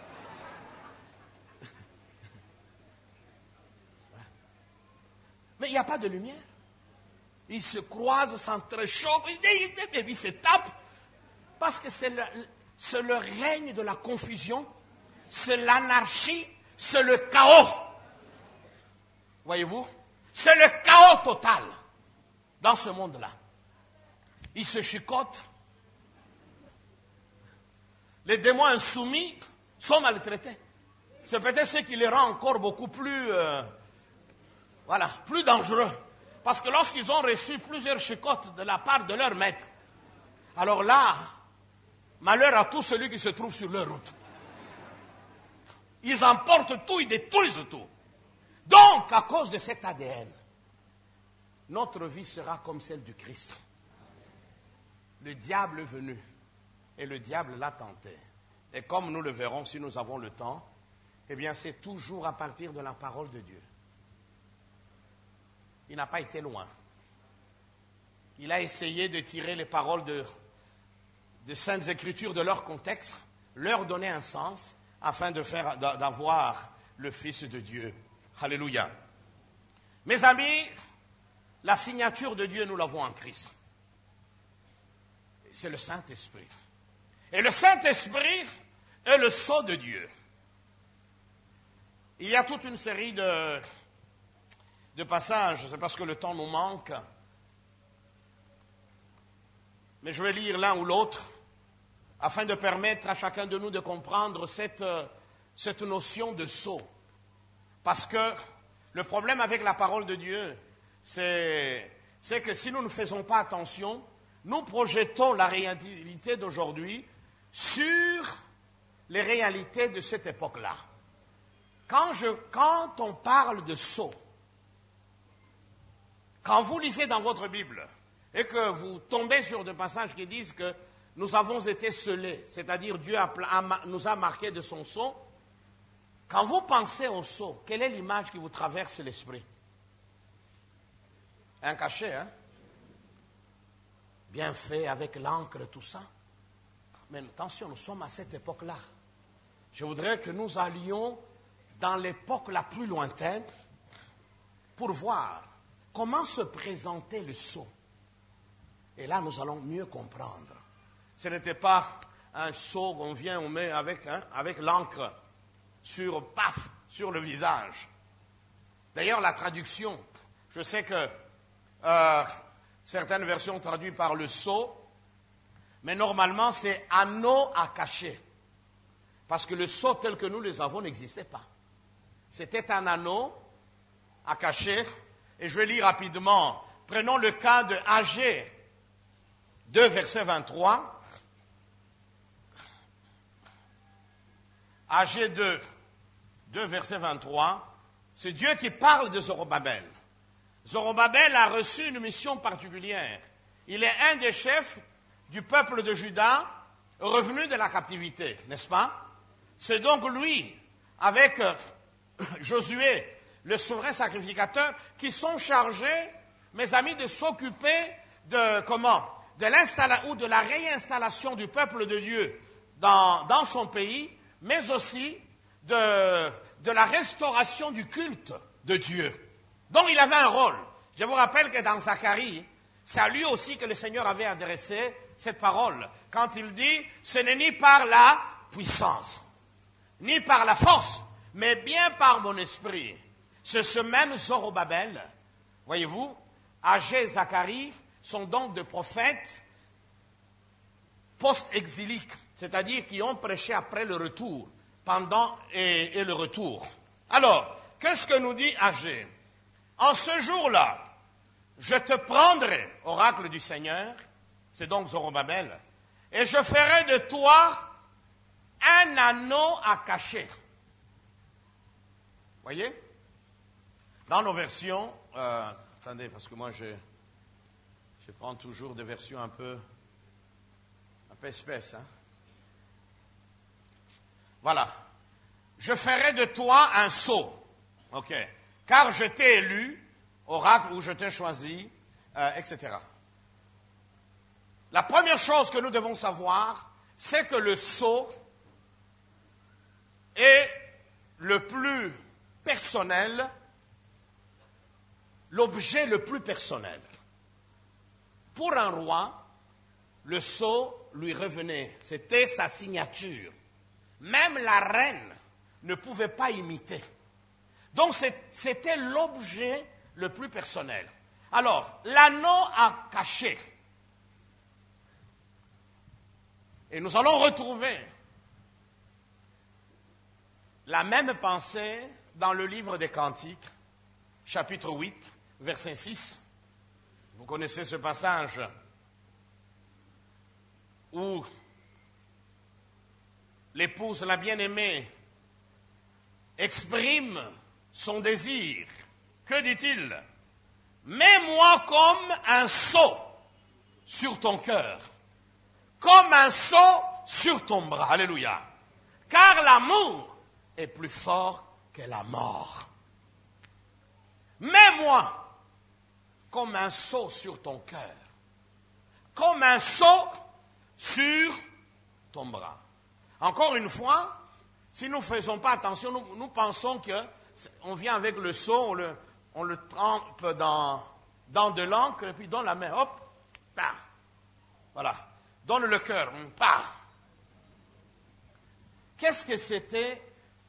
Mais il n'y a pas de lumière. Ils se croisent, s'entrechoquent, ils, ils se tapent. Parce que c'est le, c'est le règne de la confusion, c'est l'anarchie, c'est le chaos. Voyez-vous? C'est le chaos total dans ce monde-là. Ils se chicotent. Les démons insoumis sont maltraités. C'est peut-être ce qui les rend encore beaucoup plus, euh, voilà, plus dangereux. Parce que lorsqu'ils ont reçu plusieurs chicottes de la part de leur maître, alors là, malheur à tout celui qui se trouve sur leur route. Ils emportent tout, ils détruisent tout. Donc, à cause de cet A D N, notre vie sera comme celle du Christ. Le diable est venu et le diable l'a tenté. Et comme nous le verrons si nous avons le temps, eh bien c'est toujours à partir de la parole de Dieu. Il n'a pas été loin. Il a essayé de tirer les paroles de, de Saintes Écritures de leur contexte, leur donner un sens, afin de faire, d'avoir le Fils de Dieu. Alléluia. Mes amis, la signature de Dieu, nous l'avons en Christ. C'est le Saint-Esprit. Et le Saint-Esprit est le sceau de Dieu. Il y a toute une série de, de passages, c'est parce que le temps nous manque, mais je vais lire l'un ou l'autre, afin de permettre à chacun de nous de comprendre cette, cette notion de sceau. Parce que le problème avec la parole de Dieu, c'est, c'est que si nous ne faisons pas attention, nous projetons la réalité d'aujourd'hui sur les réalités de cette époque-là. Quand, je, quand on parle de sceau, quand vous lisez dans votre Bible et que vous tombez sur des passages qui disent que nous avons été scellés, c'est-à-dire Dieu a, a, nous a marqués de son sceau, quand vous pensez au sceau, quelle est l'image qui vous traverse l'esprit? Un cachet, hein? Bien fait, avec l'encre, tout ça. Mais attention, nous sommes à cette époque-là. Je voudrais que nous allions dans l'époque la plus lointaine pour voir comment se présentait le sceau. Et là, nous allons mieux comprendre. Ce n'était pas un sceau qu'on vient, on met avec, hein, avec l'encre sur, paf, sur le visage. D'ailleurs, la traduction, je sais que euh, certaines versions traduisent par le sceau, mais normalement, c'est anneau à cacher. Parce que le sceau tel que nous les avons n'existait pas. C'était un anneau à cacher. Et je vais lire rapidement. Prenons le cas de Agé deux, verset vingt-trois. Agé deux, deux, verset vingt-trois. C'est Dieu qui parle de Zorobabel. Zorobabel a reçu une mission particulière. Il est un des chefs du peuple de Juda revenu de la captivité, n'est-ce pas? C'est donc lui, avec euh, Josué, le souverain sacrificateur, qui sont chargés, mes amis, de s'occuper de comment? De l'installation ou de la réinstallation du peuple de Dieu dans, dans son pays, mais aussi de, de la restauration du culte de Dieu. Donc il avait un rôle. Je vous rappelle que dans Zacharie, c'est à lui aussi que le Seigneur avait adressé cette parole. Quand il dit, ce n'est ni par la puissance, ni par la force, mais bien par mon esprit. C'est ce même Zorobabel, voyez-vous, Agé et Zacharie sont donc des prophètes post-exiliques, c'est-à-dire qui ont prêché après le retour, pendant et, et le retour. Alors, qu'est-ce que nous dit Agé? En ce jour-là, je te prendrai, oracle du Seigneur, c'est donc Zorobabel, et je ferai de toi un anneau à cacher. Voyez? Dans nos versions, euh, attendez, parce que moi je, je prends toujours des versions un peu, un peu espèces. Hein? Voilà. Je ferai de toi un sceau. OK. Car je t'ai élu, oracle, ou je t'ai choisi, euh, et cetera. La première chose que nous devons savoir, c'est que le sceau est le plus personnel, l'objet le plus personnel. Pour un roi, le sceau lui revenait, c'était sa signature. Même la reine ne pouvait pas imiter. Donc c'était l'objet le plus personnel. Alors, l'anneau à cacher. Et nous allons retrouver la même pensée dans le livre des Cantiques, chapitre huit, verset six. Vous connaissez ce passage où l'épouse, la bien-aimée, exprime son désir. Que dit-il? Mets-moi comme un sceau sur ton cœur, comme un sceau sur ton bras. Alléluia. Car l'amour est plus fort que la mort. Mets-moi comme un sceau sur ton cœur, comme un sceau sur ton bras. Encore une fois, si nous ne faisons pas attention, nous, nous pensons qu'on vient avec le sceau, on le, on le trempe dans, dans de l'encre, et puis dans la main, hop, bah, voilà, donne le cœur, bah. Qu'est-ce que c'était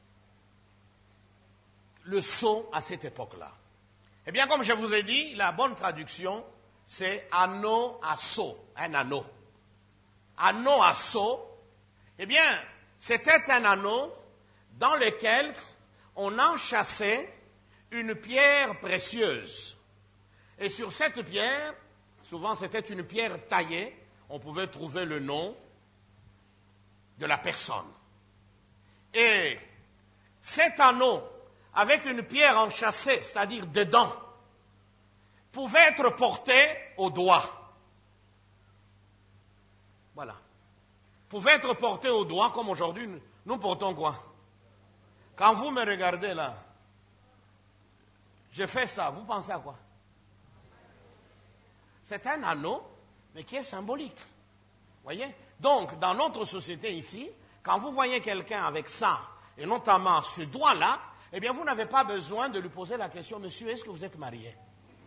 le sceau à cette époque-là? Eh bien, comme je vous ai dit, la bonne traduction, c'est anneau à sceau, un anneau. Anneau à sceau, eh bien, c'était un anneau dans lequel on enchâssait une pierre précieuse. Et sur cette pierre, souvent c'était une pierre taillée, on pouvait trouver le nom de la personne. Et cet anneau, avec une pierre enchâssée, c'est-à-dire dedans, pouvait être porté au doigt. Voilà. Pouvait être porté au doigt, comme aujourd'hui, nous portons quoi? Quand vous me regardez là, je fais ça, vous pensez à quoi? C'est un anneau, mais qui est symbolique. Voyez? Donc, dans notre société ici, quand vous voyez quelqu'un avec ça, et notamment ce doigt-là, eh bien, vous n'avez pas besoin de lui poser la question, monsieur, est-ce que vous êtes marié?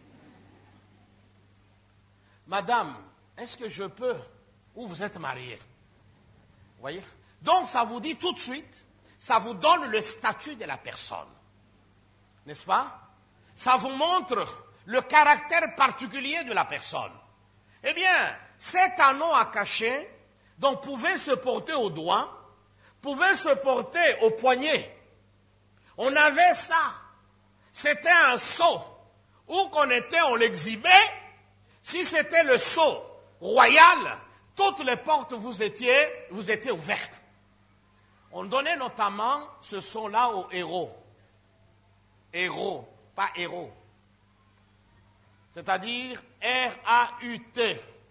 Madame, est-ce que je peux? Ou vous êtes marié? Voyez? Donc, ça vous dit tout de suite, ça vous donne le statut de la personne. N'est-ce pas? Ça vous montre le caractère particulier de la personne. Eh bien, cet anneau à cacher, donc, pouvait se porter au doigt, pouvait se porter au poignet. On avait ça. C'était un sceau. Où qu'on était, on l'exhibait. Si c'était le sceau royal, toutes les portes vous étiez, vous étiez ouvertes. On donnait notamment ce sceau-là aux héros. Héros, pas héros. C'est-à-dire R A U T.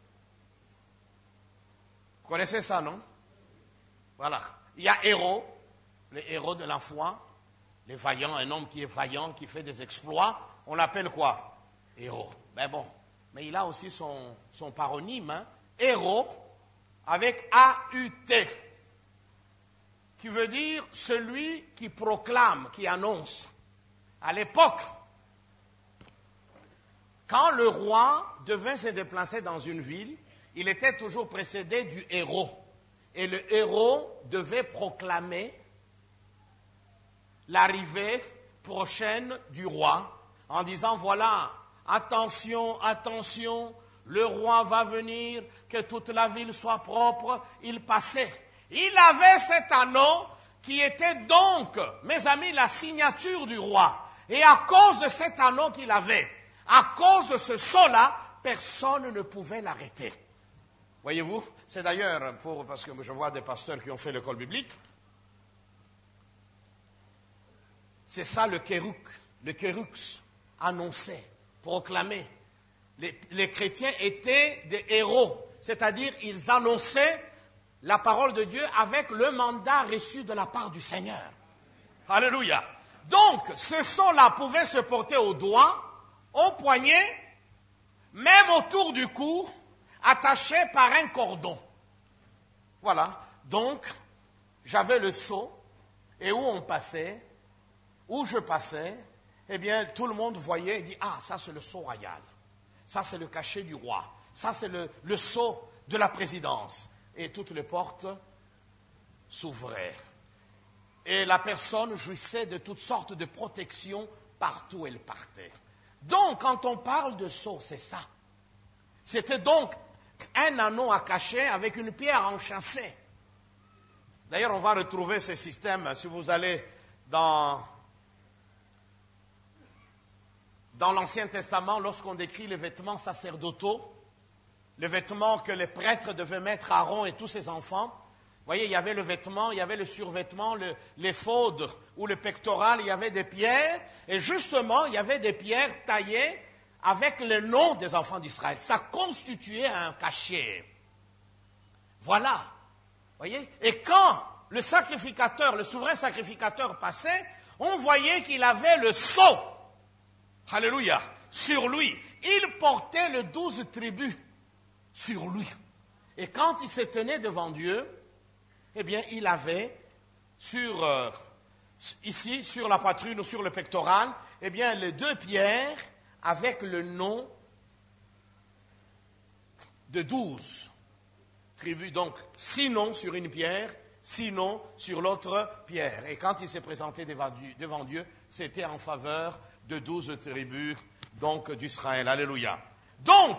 Vous connaissez ça, non? Voilà. Il y a héros, les héros de la foi, les vaillants, un homme qui est vaillant, qui fait des exploits, on l'appelle quoi? Héros. Ben bon, mais il a aussi son, son paronyme, hein? Héros, avec A U T. qui veut dire celui qui proclame, qui annonce. À l'époque, quand le roi devait se déplacer dans une ville, il était toujours précédé du héros. Et le héros devait proclamer l'arrivée prochaine du roi en disant, voilà, attention, attention, le roi va venir, que toute la ville soit propre. Il passait. Il avait cet anneau qui était donc, mes amis, la signature du roi. Et à cause de cet anneau qu'il avait, à cause de ce sceau-là, personne ne pouvait l'arrêter. Voyez-vous, c'est d'ailleurs, pour, parce que je vois des pasteurs qui ont fait l'école biblique, c'est ça le kérouk, le kérux, annonçait, proclamait. Les, les chrétiens étaient des héros, c'est-à-dire ils annonçaient la parole de Dieu avec le mandat reçu de la part du Seigneur. Alléluia. Donc, ce sceau-là pouvait se porter au doigt, au poignet, même autour du cou, attaché par un cordon. Voilà. Donc, j'avais le sceau, et où on passait, où je passais, eh bien, tout le monde voyait et dit, ah, ça c'est le sceau royal. Ça c'est le cachet du roi. Ça c'est le, le sceau de la présidence. Et toutes les portes s'ouvraient. Et la personne jouissait de toutes sortes de protections partout où elle partait. Donc, quand on parle de sceau, c'est ça. C'était donc un anneau à cacher avec une pierre enchâssée. D'ailleurs, on va retrouver ce système si vous allez dans, dans l'Ancien Testament, lorsqu'on décrit les vêtements sacerdotaux, les vêtements que les prêtres devaient mettre à Aaron et tous ses enfants. Vous voyez, il y avait le vêtement, il y avait le survêtement, le, l'éphod ou le pectoral, il y avait des pierres. Et justement, il y avait des pierres taillées avec le nom des enfants d'Israël. Ça constituait un cachet. Voilà. Vous voyez? Et quand le sacrificateur, le souverain sacrificateur passait, on voyait qu'il avait le sceau. Alléluia. Sur lui. Il portait les douze tribus sur lui. Et quand il se tenait devant Dieu, eh bien, il avait sur, euh, ici, sur la poitrine ou sur le pectoral, eh bien, les deux pierres avec le nom de douze tribus. Donc, six noms sur une pierre, six noms sur l'autre pierre. Et quand il s'est présenté devant Dieu, devant Dieu, c'était en faveur de douze tribus, donc, d'Israël. Alléluia. Donc,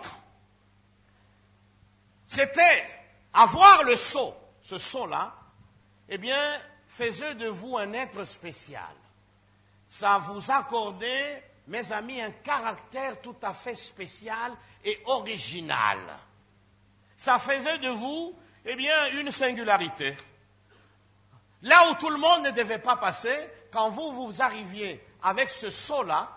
c'était avoir le sceau. Ce sceau-là, eh bien, faisait de vous un être spécial. Ça vous accordait, mes amis, un caractère tout à fait spécial et original. Ça faisait de vous, eh bien, une singularité. Là où tout le monde ne devait pas passer, quand vous, vous arriviez avec ce sceau-là,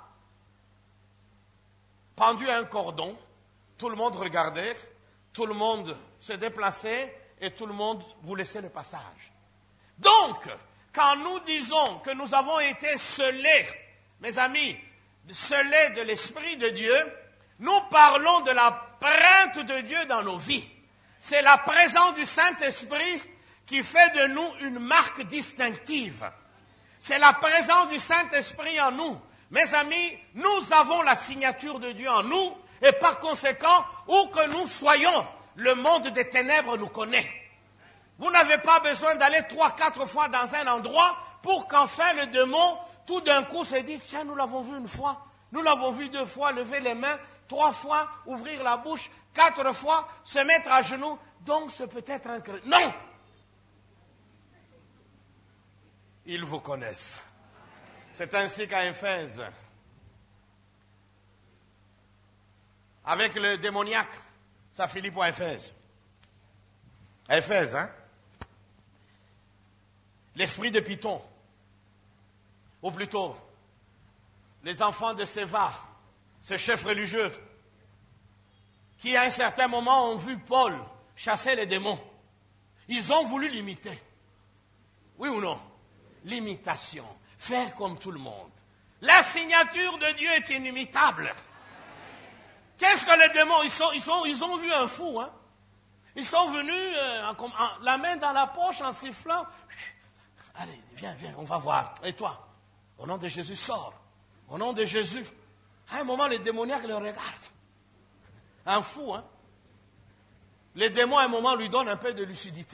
pendu à un cordon, tout le monde regardait, tout le monde se déplaçait, et tout le monde vous laissait le passage. Donc, quand nous disons que nous avons été scellés, mes amis, scellés de l'Esprit de Dieu, nous parlons de la présence de Dieu dans nos vies. C'est la présence du Saint-Esprit qui fait de nous une marque distinctive. C'est la présence du Saint-Esprit en nous. Mes amis, nous avons la signature de Dieu en nous, et par conséquent, où que nous soyons, le monde des ténèbres nous connaît. Vous n'avez pas besoin d'aller trois, quatre fois dans un endroit pour qu'enfin le démon, tout d'un coup, se dise, tiens, nous l'avons vu une fois, nous l'avons vu deux fois, lever les mains, trois fois, ouvrir la bouche, quatre fois, se mettre à genoux. Donc, c'est peut-être un chrétien. Non! Ils vous connaissent. C'est ainsi qu'à Éphèse, avec le démoniaque, ça finit pour Éphèse. Éphèse, hein? L'esprit de Python, ou plutôt, les enfants de Séva, ce chef religieux, qui à un certain moment ont vu Paul chasser les démons. Ils ont voulu l'imiter. Oui ou non? L'imitation. Faire comme tout le monde. La signature de Dieu est inimitable. Qu'est-ce que les démons? Ils, sont, ils, sont, ils ont vu un fou, hein? Ils sont venus, euh, en, en, la main dans la poche, en sifflant. Allez, viens, viens, on va voir. Et toi, au nom de Jésus, sors. Au nom de Jésus. À un moment, les démoniaques le regardent. Un fou, hein. Les démons, à un moment, lui donnent un peu de lucidité.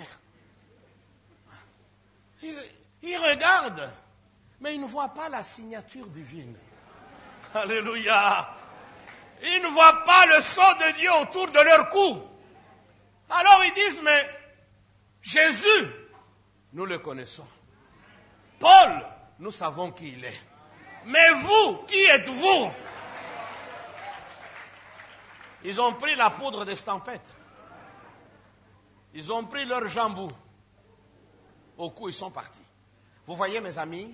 Il, il regarde, mais il ne voit pas la signature divine. Alléluia. Ils ne voient pas le sceau de Dieu autour de leur cou. Alors ils disent, mais Jésus, nous le connaissons. Paul, nous savons qui il est. Mais vous, qui êtes-vous? Ils ont pris la poudre d'estampette. Ils ont pris leur jambou. Au cou, ils sont partis. Vous voyez, mes amis,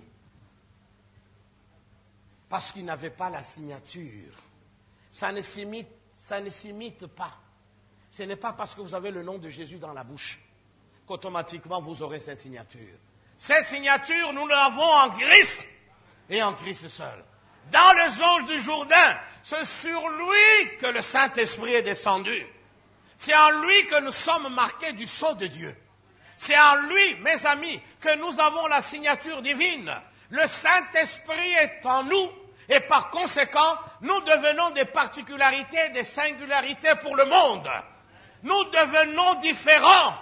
parce qu'ils n'avaient pas la signature. Ça ne s'imite, ça ne s'imite pas. Ce n'est pas parce que vous avez le nom de Jésus dans la bouche qu'automatiquement vous aurez cette signature. Cette signature, nous l'avons en Christ et en Christ seul. Dans les anges du Jourdain, c'est sur lui que le Saint-Esprit est descendu. C'est en lui que nous sommes marqués du sceau de Dieu. C'est en lui, mes amis, que nous avons la signature divine. Le Saint-Esprit est en nous et par conséquent, nous devenons des particularités, des singularités pour le monde. Nous devenons différents.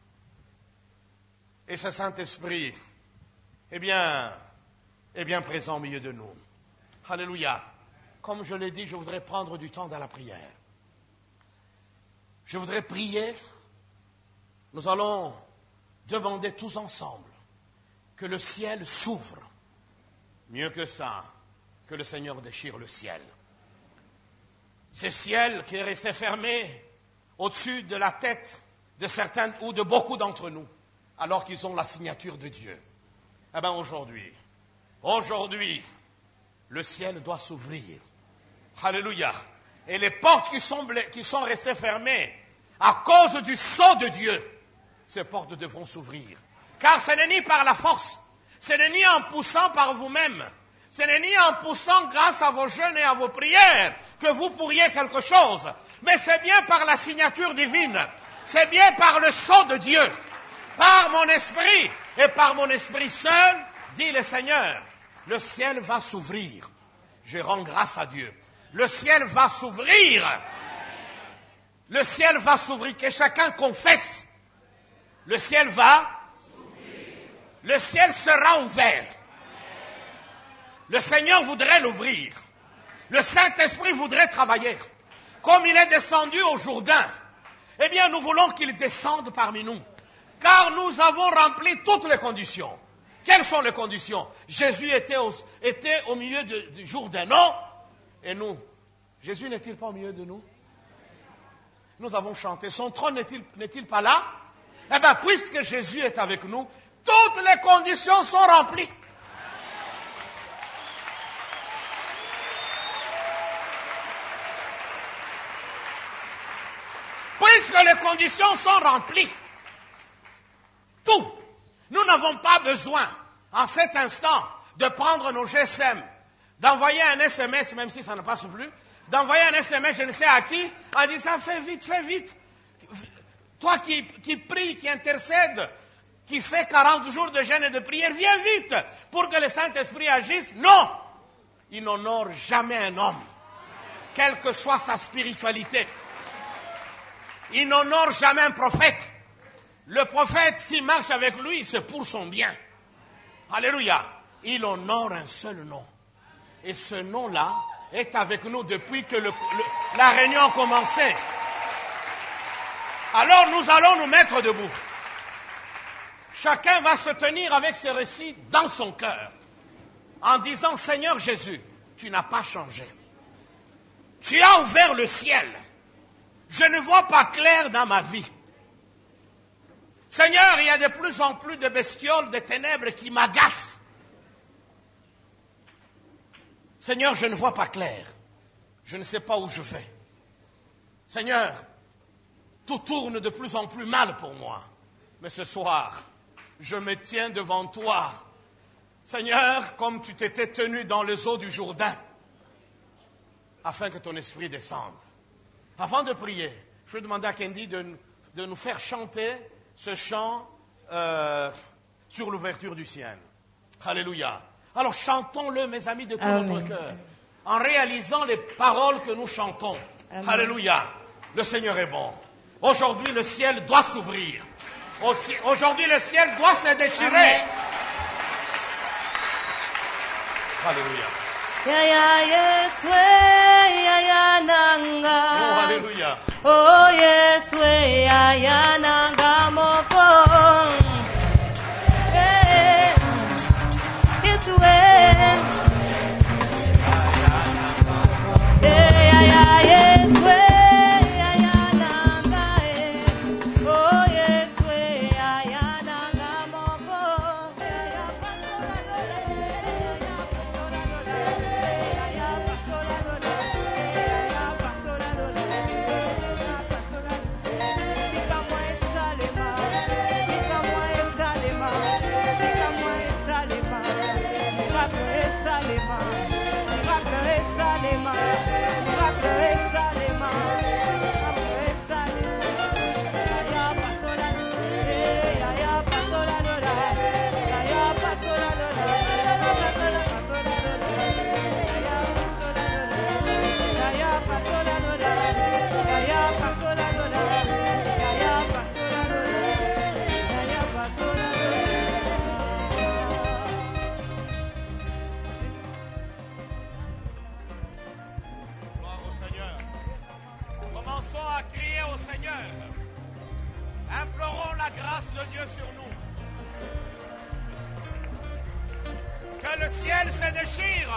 Et ce Saint-Esprit est bien, est bien présent au milieu de nous. Alléluia. Comme je l'ai dit, je voudrais prendre du temps dans la prière. Je voudrais prier. Nous allons demander tous ensemble que le ciel s'ouvre. Mieux que ça, que le Seigneur déchire le ciel. Ce ciel qui est resté fermé au-dessus de la tête de certains ou de beaucoup d'entre nous, alors qu'ils ont la signature de Dieu. Eh bien aujourd'hui, aujourd'hui, le ciel doit s'ouvrir. Alléluia. Et les portes qui sont, qui sont restées fermées à cause du sceau de Dieu, ces portes devront s'ouvrir. Car ce n'est ni par la force, ce n'est ni en poussant par vous-même, ce n'est ni en poussant grâce à vos jeûnes et à vos prières que vous pourriez quelque chose, mais c'est bien par la signature divine, c'est bien par le sceau de Dieu, par mon esprit et par mon esprit seul, dit le Seigneur. Le ciel va s'ouvrir. Je rends grâce à Dieu. Le ciel va s'ouvrir. Le ciel va s'ouvrir. Que chacun confesse. Le ciel va s'ouvrir. Le ciel sera ouvert. Le Seigneur voudrait l'ouvrir. Le Saint-Esprit voudrait travailler. Comme il est descendu au Jourdain, eh bien nous voulons qu'il descende parmi nous. Car nous avons rempli toutes les conditions. Quelles sont les conditions? Jésus était au, était au milieu de, du Jourdain, non? Et nous, Jésus n'est-il pas au milieu de nous? Nous avons chanté. Son trône n'est-il, n'est-il pas là? Eh bien, puisque Jésus est avec nous, toutes les conditions sont remplies. Puisque les conditions sont remplies, tout. Nous n'avons pas besoin, en cet instant, de prendre nos G S M, d'envoyer un S M S, même si ça ne passe plus, d'envoyer un S M S, je ne sais à qui, en disant, fais vite, fais vite. Toi qui, qui prie, qui intercède, qui fait quarante jours de jeûne et de prière, viens vite pour que le Saint-Esprit agisse. Non! Il n'honore jamais un homme, quelle que soit sa spiritualité. Il n'honore jamais un prophète. Le prophète, s'il marche avec lui, c'est pour son bien. Alléluia. Il honore un seul nom. Et ce nom-là est avec nous depuis que le, le, la réunion a commencé. Alors nous allons nous mettre debout. Chacun va se tenir avec ce récit dans son cœur, en disant, Seigneur Jésus, tu n'as pas changé. Tu as ouvert le ciel. Je ne vois pas clair dans ma vie. Seigneur, il y a de plus en plus de bestioles, de ténèbres qui m'agacent. Seigneur, je ne vois pas clair. Je ne sais pas où je vais. Seigneur, tout tourne de plus en plus mal pour moi. Mais ce soir, je me tiens devant toi. Seigneur, comme tu t'étais tenu dans les eaux du Jourdain, afin que ton esprit descende. Avant de prier, je vais demander à Kendi de, de nous faire chanter ce chant, euh, sur l'ouverture du ciel. Alléluia. Alors chantons-le, mes amis, de tout Amen. Notre cœur, en réalisant les paroles que nous chantons. Amen. Alléluia. Le Seigneur est bon. Aujourd'hui, le ciel doit s'ouvrir. Aujourd'hui, le ciel doit se déchirer. Amen. Alléluia. Ya ya Yeswe ya ya nanga. Oh, alléluia. Oh Yeswe ya ya nanga moko. Eh, Yeswe. Eh, ya ya Yeswe ya ya nanga. Oh Yeswe ya ya nanga moko. Implorons la grâce de Dieu sur nous. Que le ciel se déchire.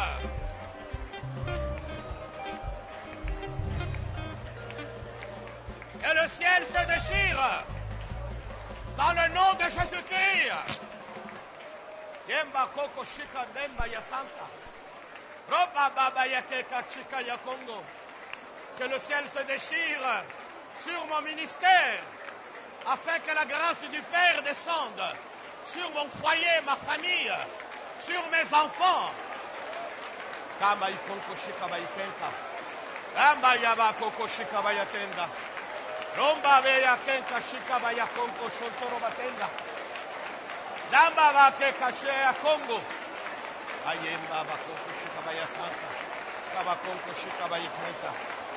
Que le ciel se déchire. Dans le nom de Jésus-Christ. Yemba koko shika demba ya santa. Roba baba ya keka chika ya Congo. Que le ciel se déchire sur mon ministère. Afin que la grâce du Père descende sur mon foyer, ma famille, sur mes enfants. Kamba ikonko shikaba ikenka. Kamba yaba koko shikaba yatenda. Romba beya kenka shikaba ya konko sontoro batenda. Damba ba keka shea Congo. Ayemba ba koko shikaba ya santa. Kaba konko shikaba ikenka.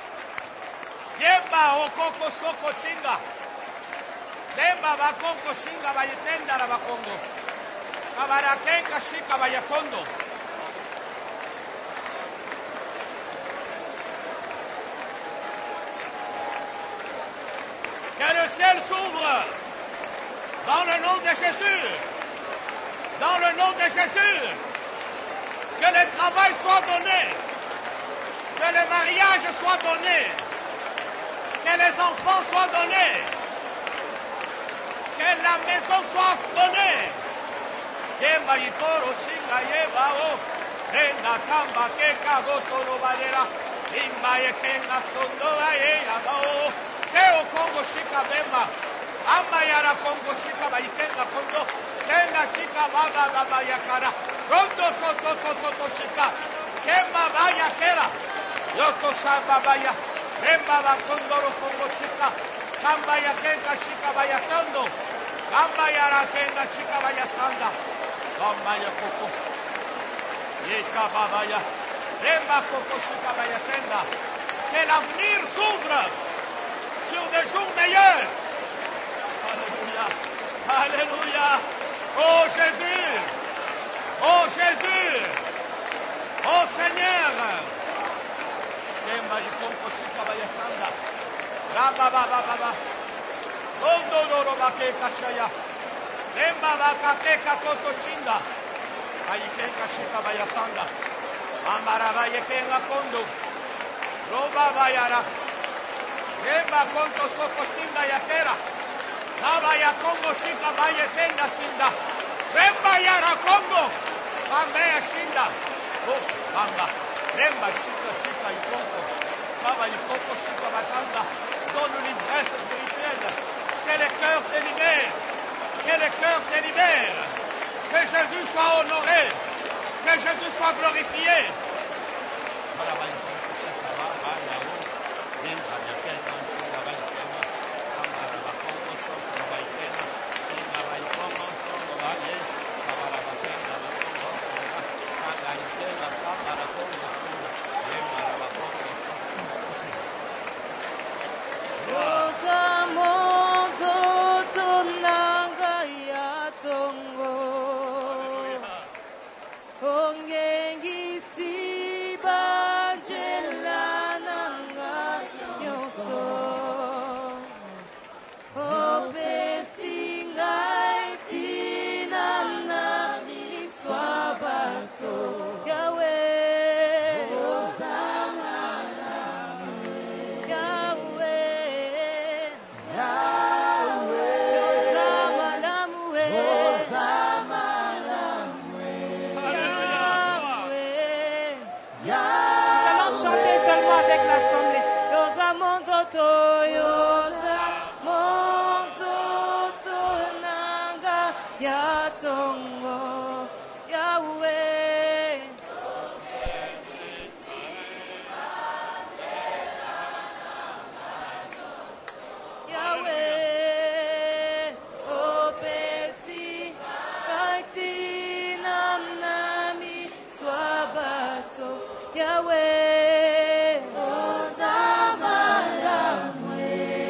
Yemba okoko soko chinga. Demba bakongo shinga bayitenda la bakongo. Kabarakenka shika bayakondo. Que le ciel s'ouvre dans le nom de Jésus. Dans le nom de Jésus. Que le travail soit donné. Que le mariage soit donné. Que les enfants soient donnés. Que la maison soit donnée. Yemba yitoro shinga yeba o. Renda kamba keka gotoro badera. Imba yekenga sondo aye yaba o. Keo Congo shika bemba. Amba yara Congo shika baikenga kondo. Kenga chika baba baba yakara. Rondo toto toto shika. Kemba baya kera. Yoko shaba baya. Remba ba kondoro Congo shika. Kamba yakenga shika baya kondo. Kamba yara kenga chika baya sanda. Kamba ya koko. Yeka baba ya. Remba koko shika baya tenda. Que l'avenir s'ouvre sur des jours meilleurs. Alléluia. Alléluia. Oh Jésus. Oh Jésus. Oh Seigneur. Kemba ykonko shika baya sanda. Ramba baba baba. Ondo doro bake kashaya. Remba bakake kakoto chinda. Aikenka shika baya sanda. Amara baya kenga kondo. Roba bayara. Remba konto soko chinda yakera. Naba ya Congo shika baya kenga chinda. Remba yara Congo. Kamba ya shinda. Oh, kamba. Remba shika chika ikonko. Kaba ikonko shika batanda. Donne l'ivresse spirituelle. Que les cœurs se libèrent. Que les cœurs se libèrent. Que Jésus soit honoré. Que Jésus soit glorifié. Yahweh, Yahweh,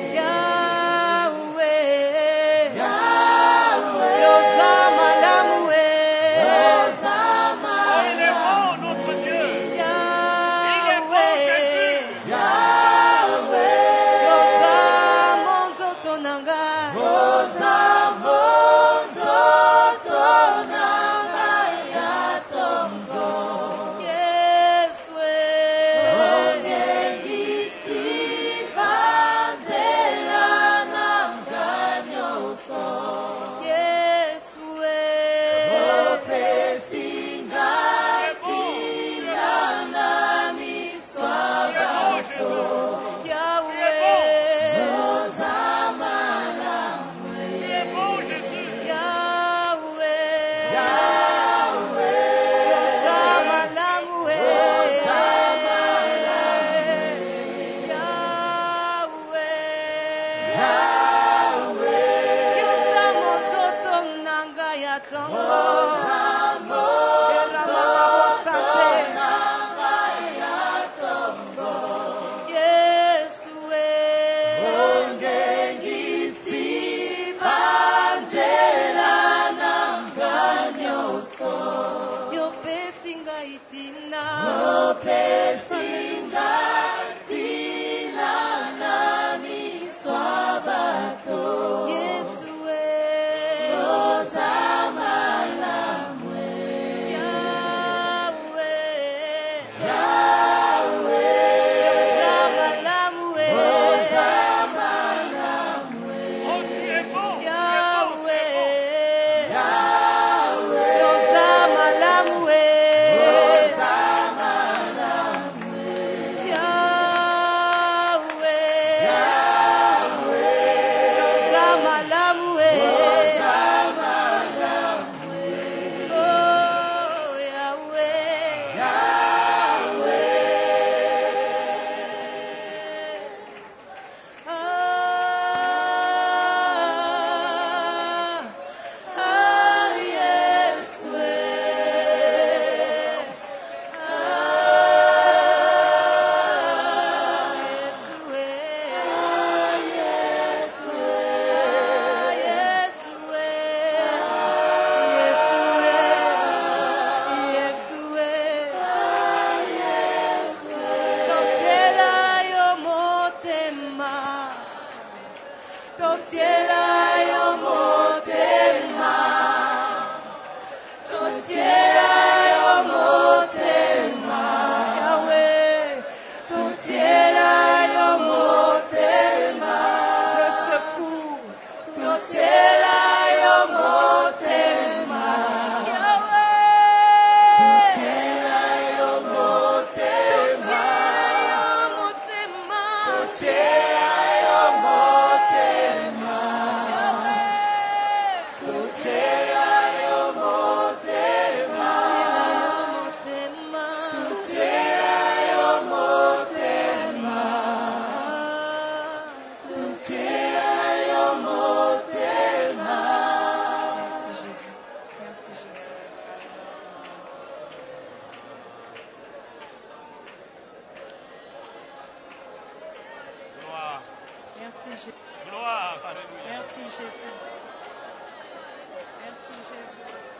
Merci Jésus. Gloire, alléluia. Merci Jésus. Merci Jésus.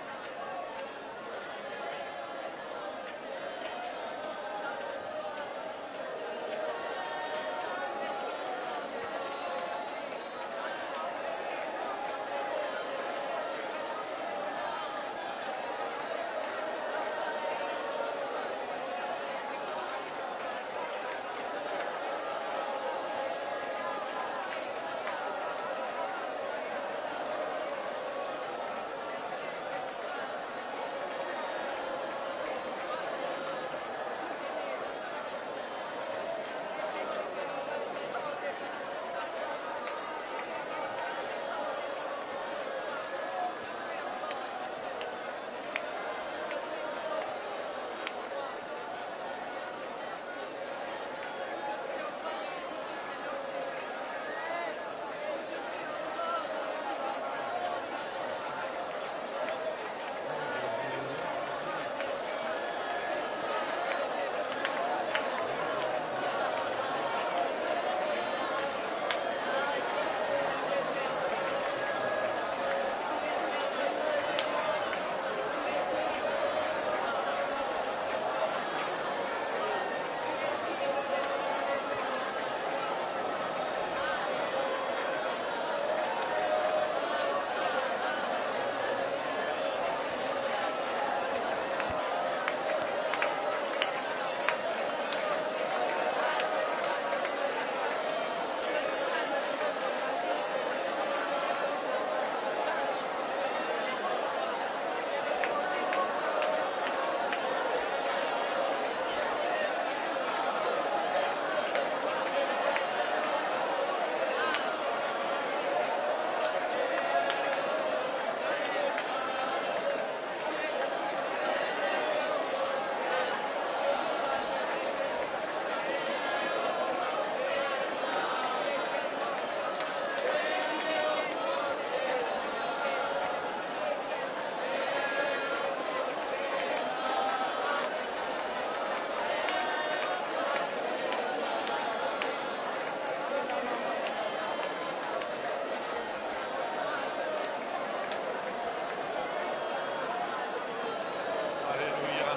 Alléluia.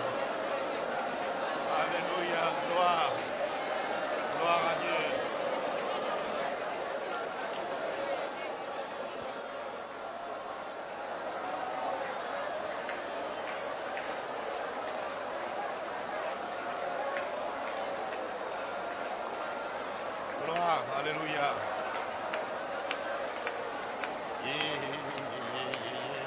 Alléluia. Gloire. Gloire à Dieu. Gloire. Alléluia. Yeah, yeah, yeah, yeah.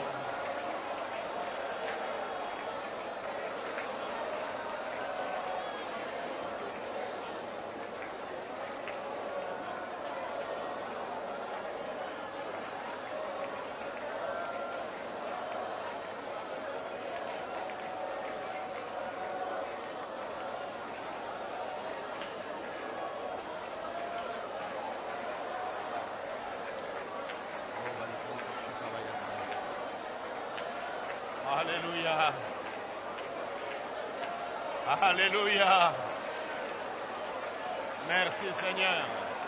Alléluia. Alléluia. Merci Seigneur.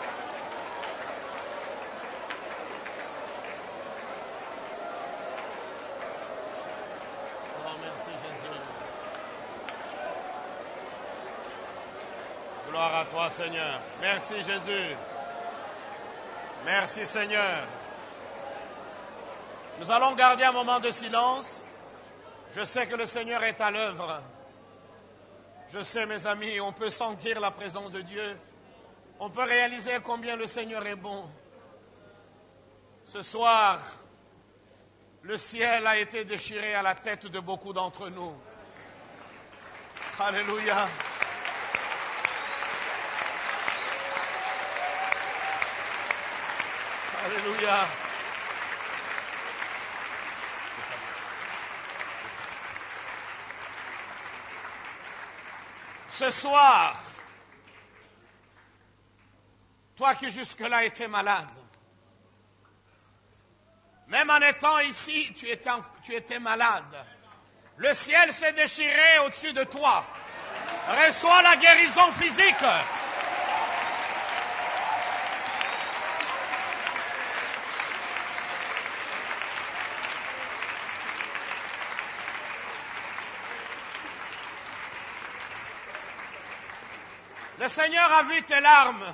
Oh, merci Jésus. Gloire à toi Seigneur. Merci Jésus. Merci Seigneur. Nous allons garder un moment de silence. Je sais que le Seigneur est à l'œuvre. Je sais, mes amis, on peut sentir la présence de Dieu. On peut réaliser combien le Seigneur est bon. Ce soir, le ciel a été déchiré à la tête de beaucoup d'entre nous. Alléluia. Alléluia. Ce soir, toi qui jusque-là étais malade, même en étant ici, tu étais, tu étais malade. Le ciel s'est déchiré au-dessus de toi. Reçois la guérison physique. Le Seigneur a vu tes larmes.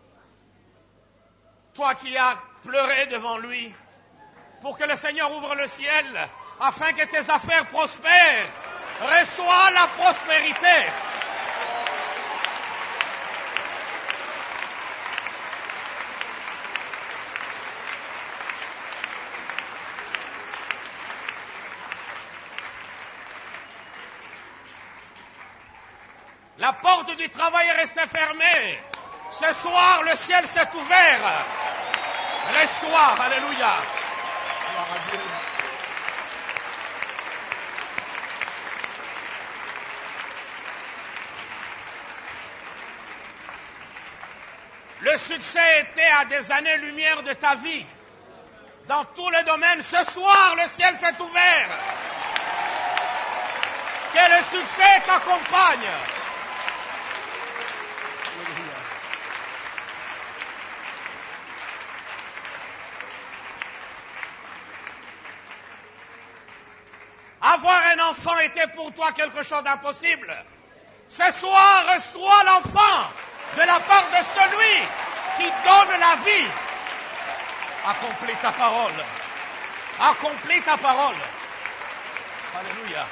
Toi qui as pleuré devant lui, pour que le Seigneur ouvre le ciel, afin que tes affaires prospèrent. Reçois la prospérité. La porte du travail est restée fermée. Ce soir, le ciel s'est ouvert. Reçois, alléluia. Gloire à Dieu. Le succès était à des années-lumière de ta vie. Dans tous les domaines, ce soir, le ciel s'est ouvert. Que le succès t'accompagne. Avoir un enfant était pour toi quelque chose d'impossible. Ce soir, reçois l'enfant de la part de celui qui donne la vie. Accomplis ta parole. Accomplis ta parole. Alléluia.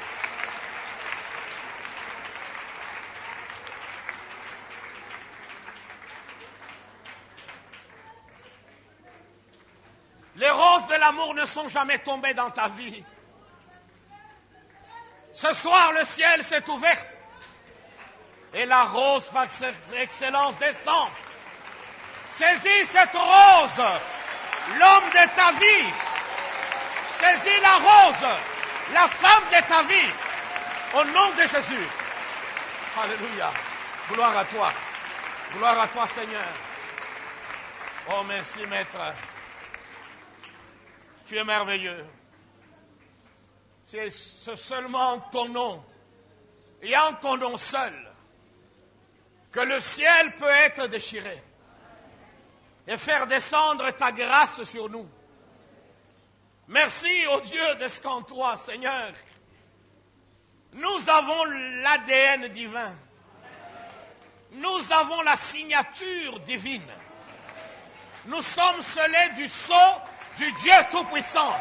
Les roses de l'amour ne sont jamais tombées dans ta vie. Ce soir, le ciel s'est ouvert et la rose par excellence descend. Saisis cette rose, l'homme de ta vie. Saisis la rose, la femme de ta vie, au nom de Jésus. Alléluia. Gloire à toi. Gloire à toi, Seigneur. Oh, merci, Maître. Tu es merveilleux. C'est seulement en ton nom et en ton nom seul que le ciel peut être déchiré et faire descendre ta grâce sur nous. Merci au Dieu de ce qu'en toi, Seigneur, nous avons l'A D N divin. Nous avons la signature divine. Nous sommes scellés du sceau du Dieu Tout-Puissant.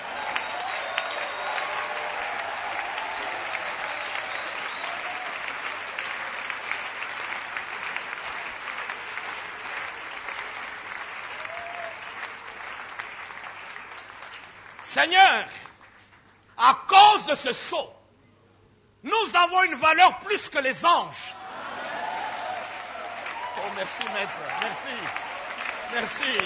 Seigneur, à cause de ce sceau, nous avons une valeur plus que les anges. Oh, merci, Maître. Merci. Merci.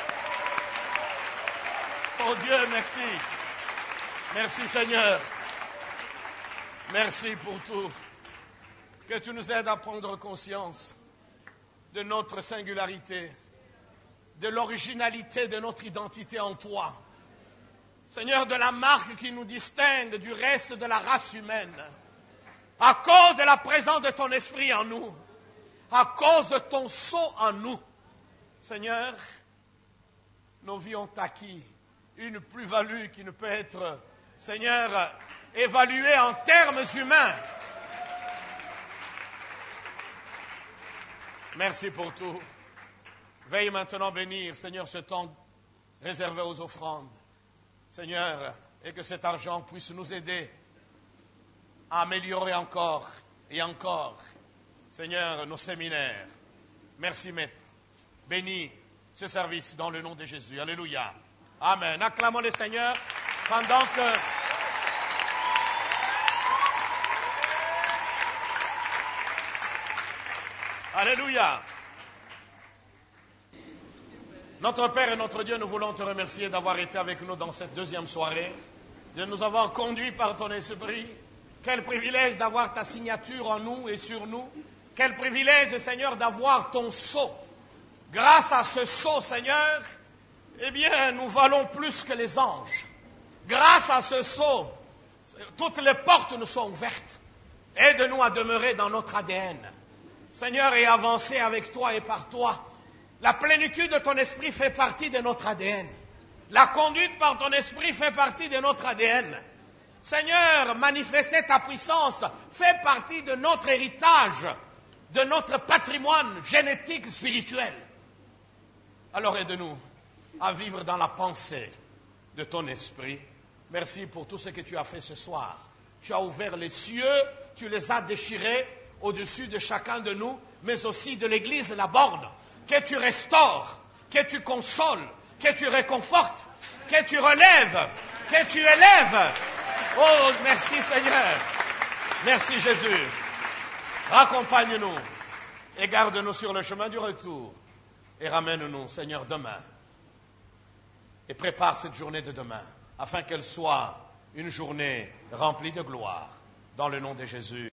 Oh Dieu, merci. Merci, Seigneur. Merci pour tout. Que tu nous aides à prendre conscience de notre singularité, de l'originalité de notre identité en toi. Seigneur, de la marque qui nous distingue du reste de la race humaine, à cause de la présence de ton esprit en nous, à cause de ton sceau en nous. Seigneur, nos vies ont acquis une plus-value qui ne peut être, Seigneur, évaluée en termes humains. Merci pour tout. Veille maintenant bénir, Seigneur, ce temps réservé aux offrandes. Seigneur, et que cet argent puisse nous aider à améliorer encore et encore, Seigneur, nos séminaires. Merci, Maître. Bénis ce service dans le nom de Jésus. Alléluia. Amen. Acclamons le Seigneur pendant que... Alléluia. Notre Père et notre Dieu, nous voulons te remercier d'avoir été avec nous dans cette deuxième soirée, de nous avoir conduits par ton esprit. Quel privilège d'avoir ta signature en nous et sur nous. Quel privilège, Seigneur, d'avoir ton sceau. Grâce à ce sceau, Seigneur, eh bien, nous valons plus que les anges. Grâce à ce sceau, toutes les portes nous sont ouvertes. Aide-nous à demeurer dans notre A D N. Seigneur, et avancer avec toi et par toi. La plénitude de ton esprit fait partie de notre A D N. La conduite par ton esprit fait partie de notre A D N. Seigneur, manifester ta puissance fait partie de notre héritage. de notre patrimoine génétique spirituel. Alors aide-nous à vivre dans la pensée de ton esprit. Merci pour tout ce que tu as fait ce soir. Tu as ouvert les cieux, tu les as déchirés au-dessus de chacun de nous, mais aussi de l'Église La Borne. Que tu restaures, que tu consoles, que tu réconfortes, que tu relèves, que tu élèves. Oh, merci Seigneur. Merci Jésus. Raccompagne-nous et garde-nous sur le chemin du retour. Et ramène-nous, Seigneur, demain. Et prépare cette journée de demain, afin qu'elle soit une journée remplie de gloire. Dans le nom de Jésus.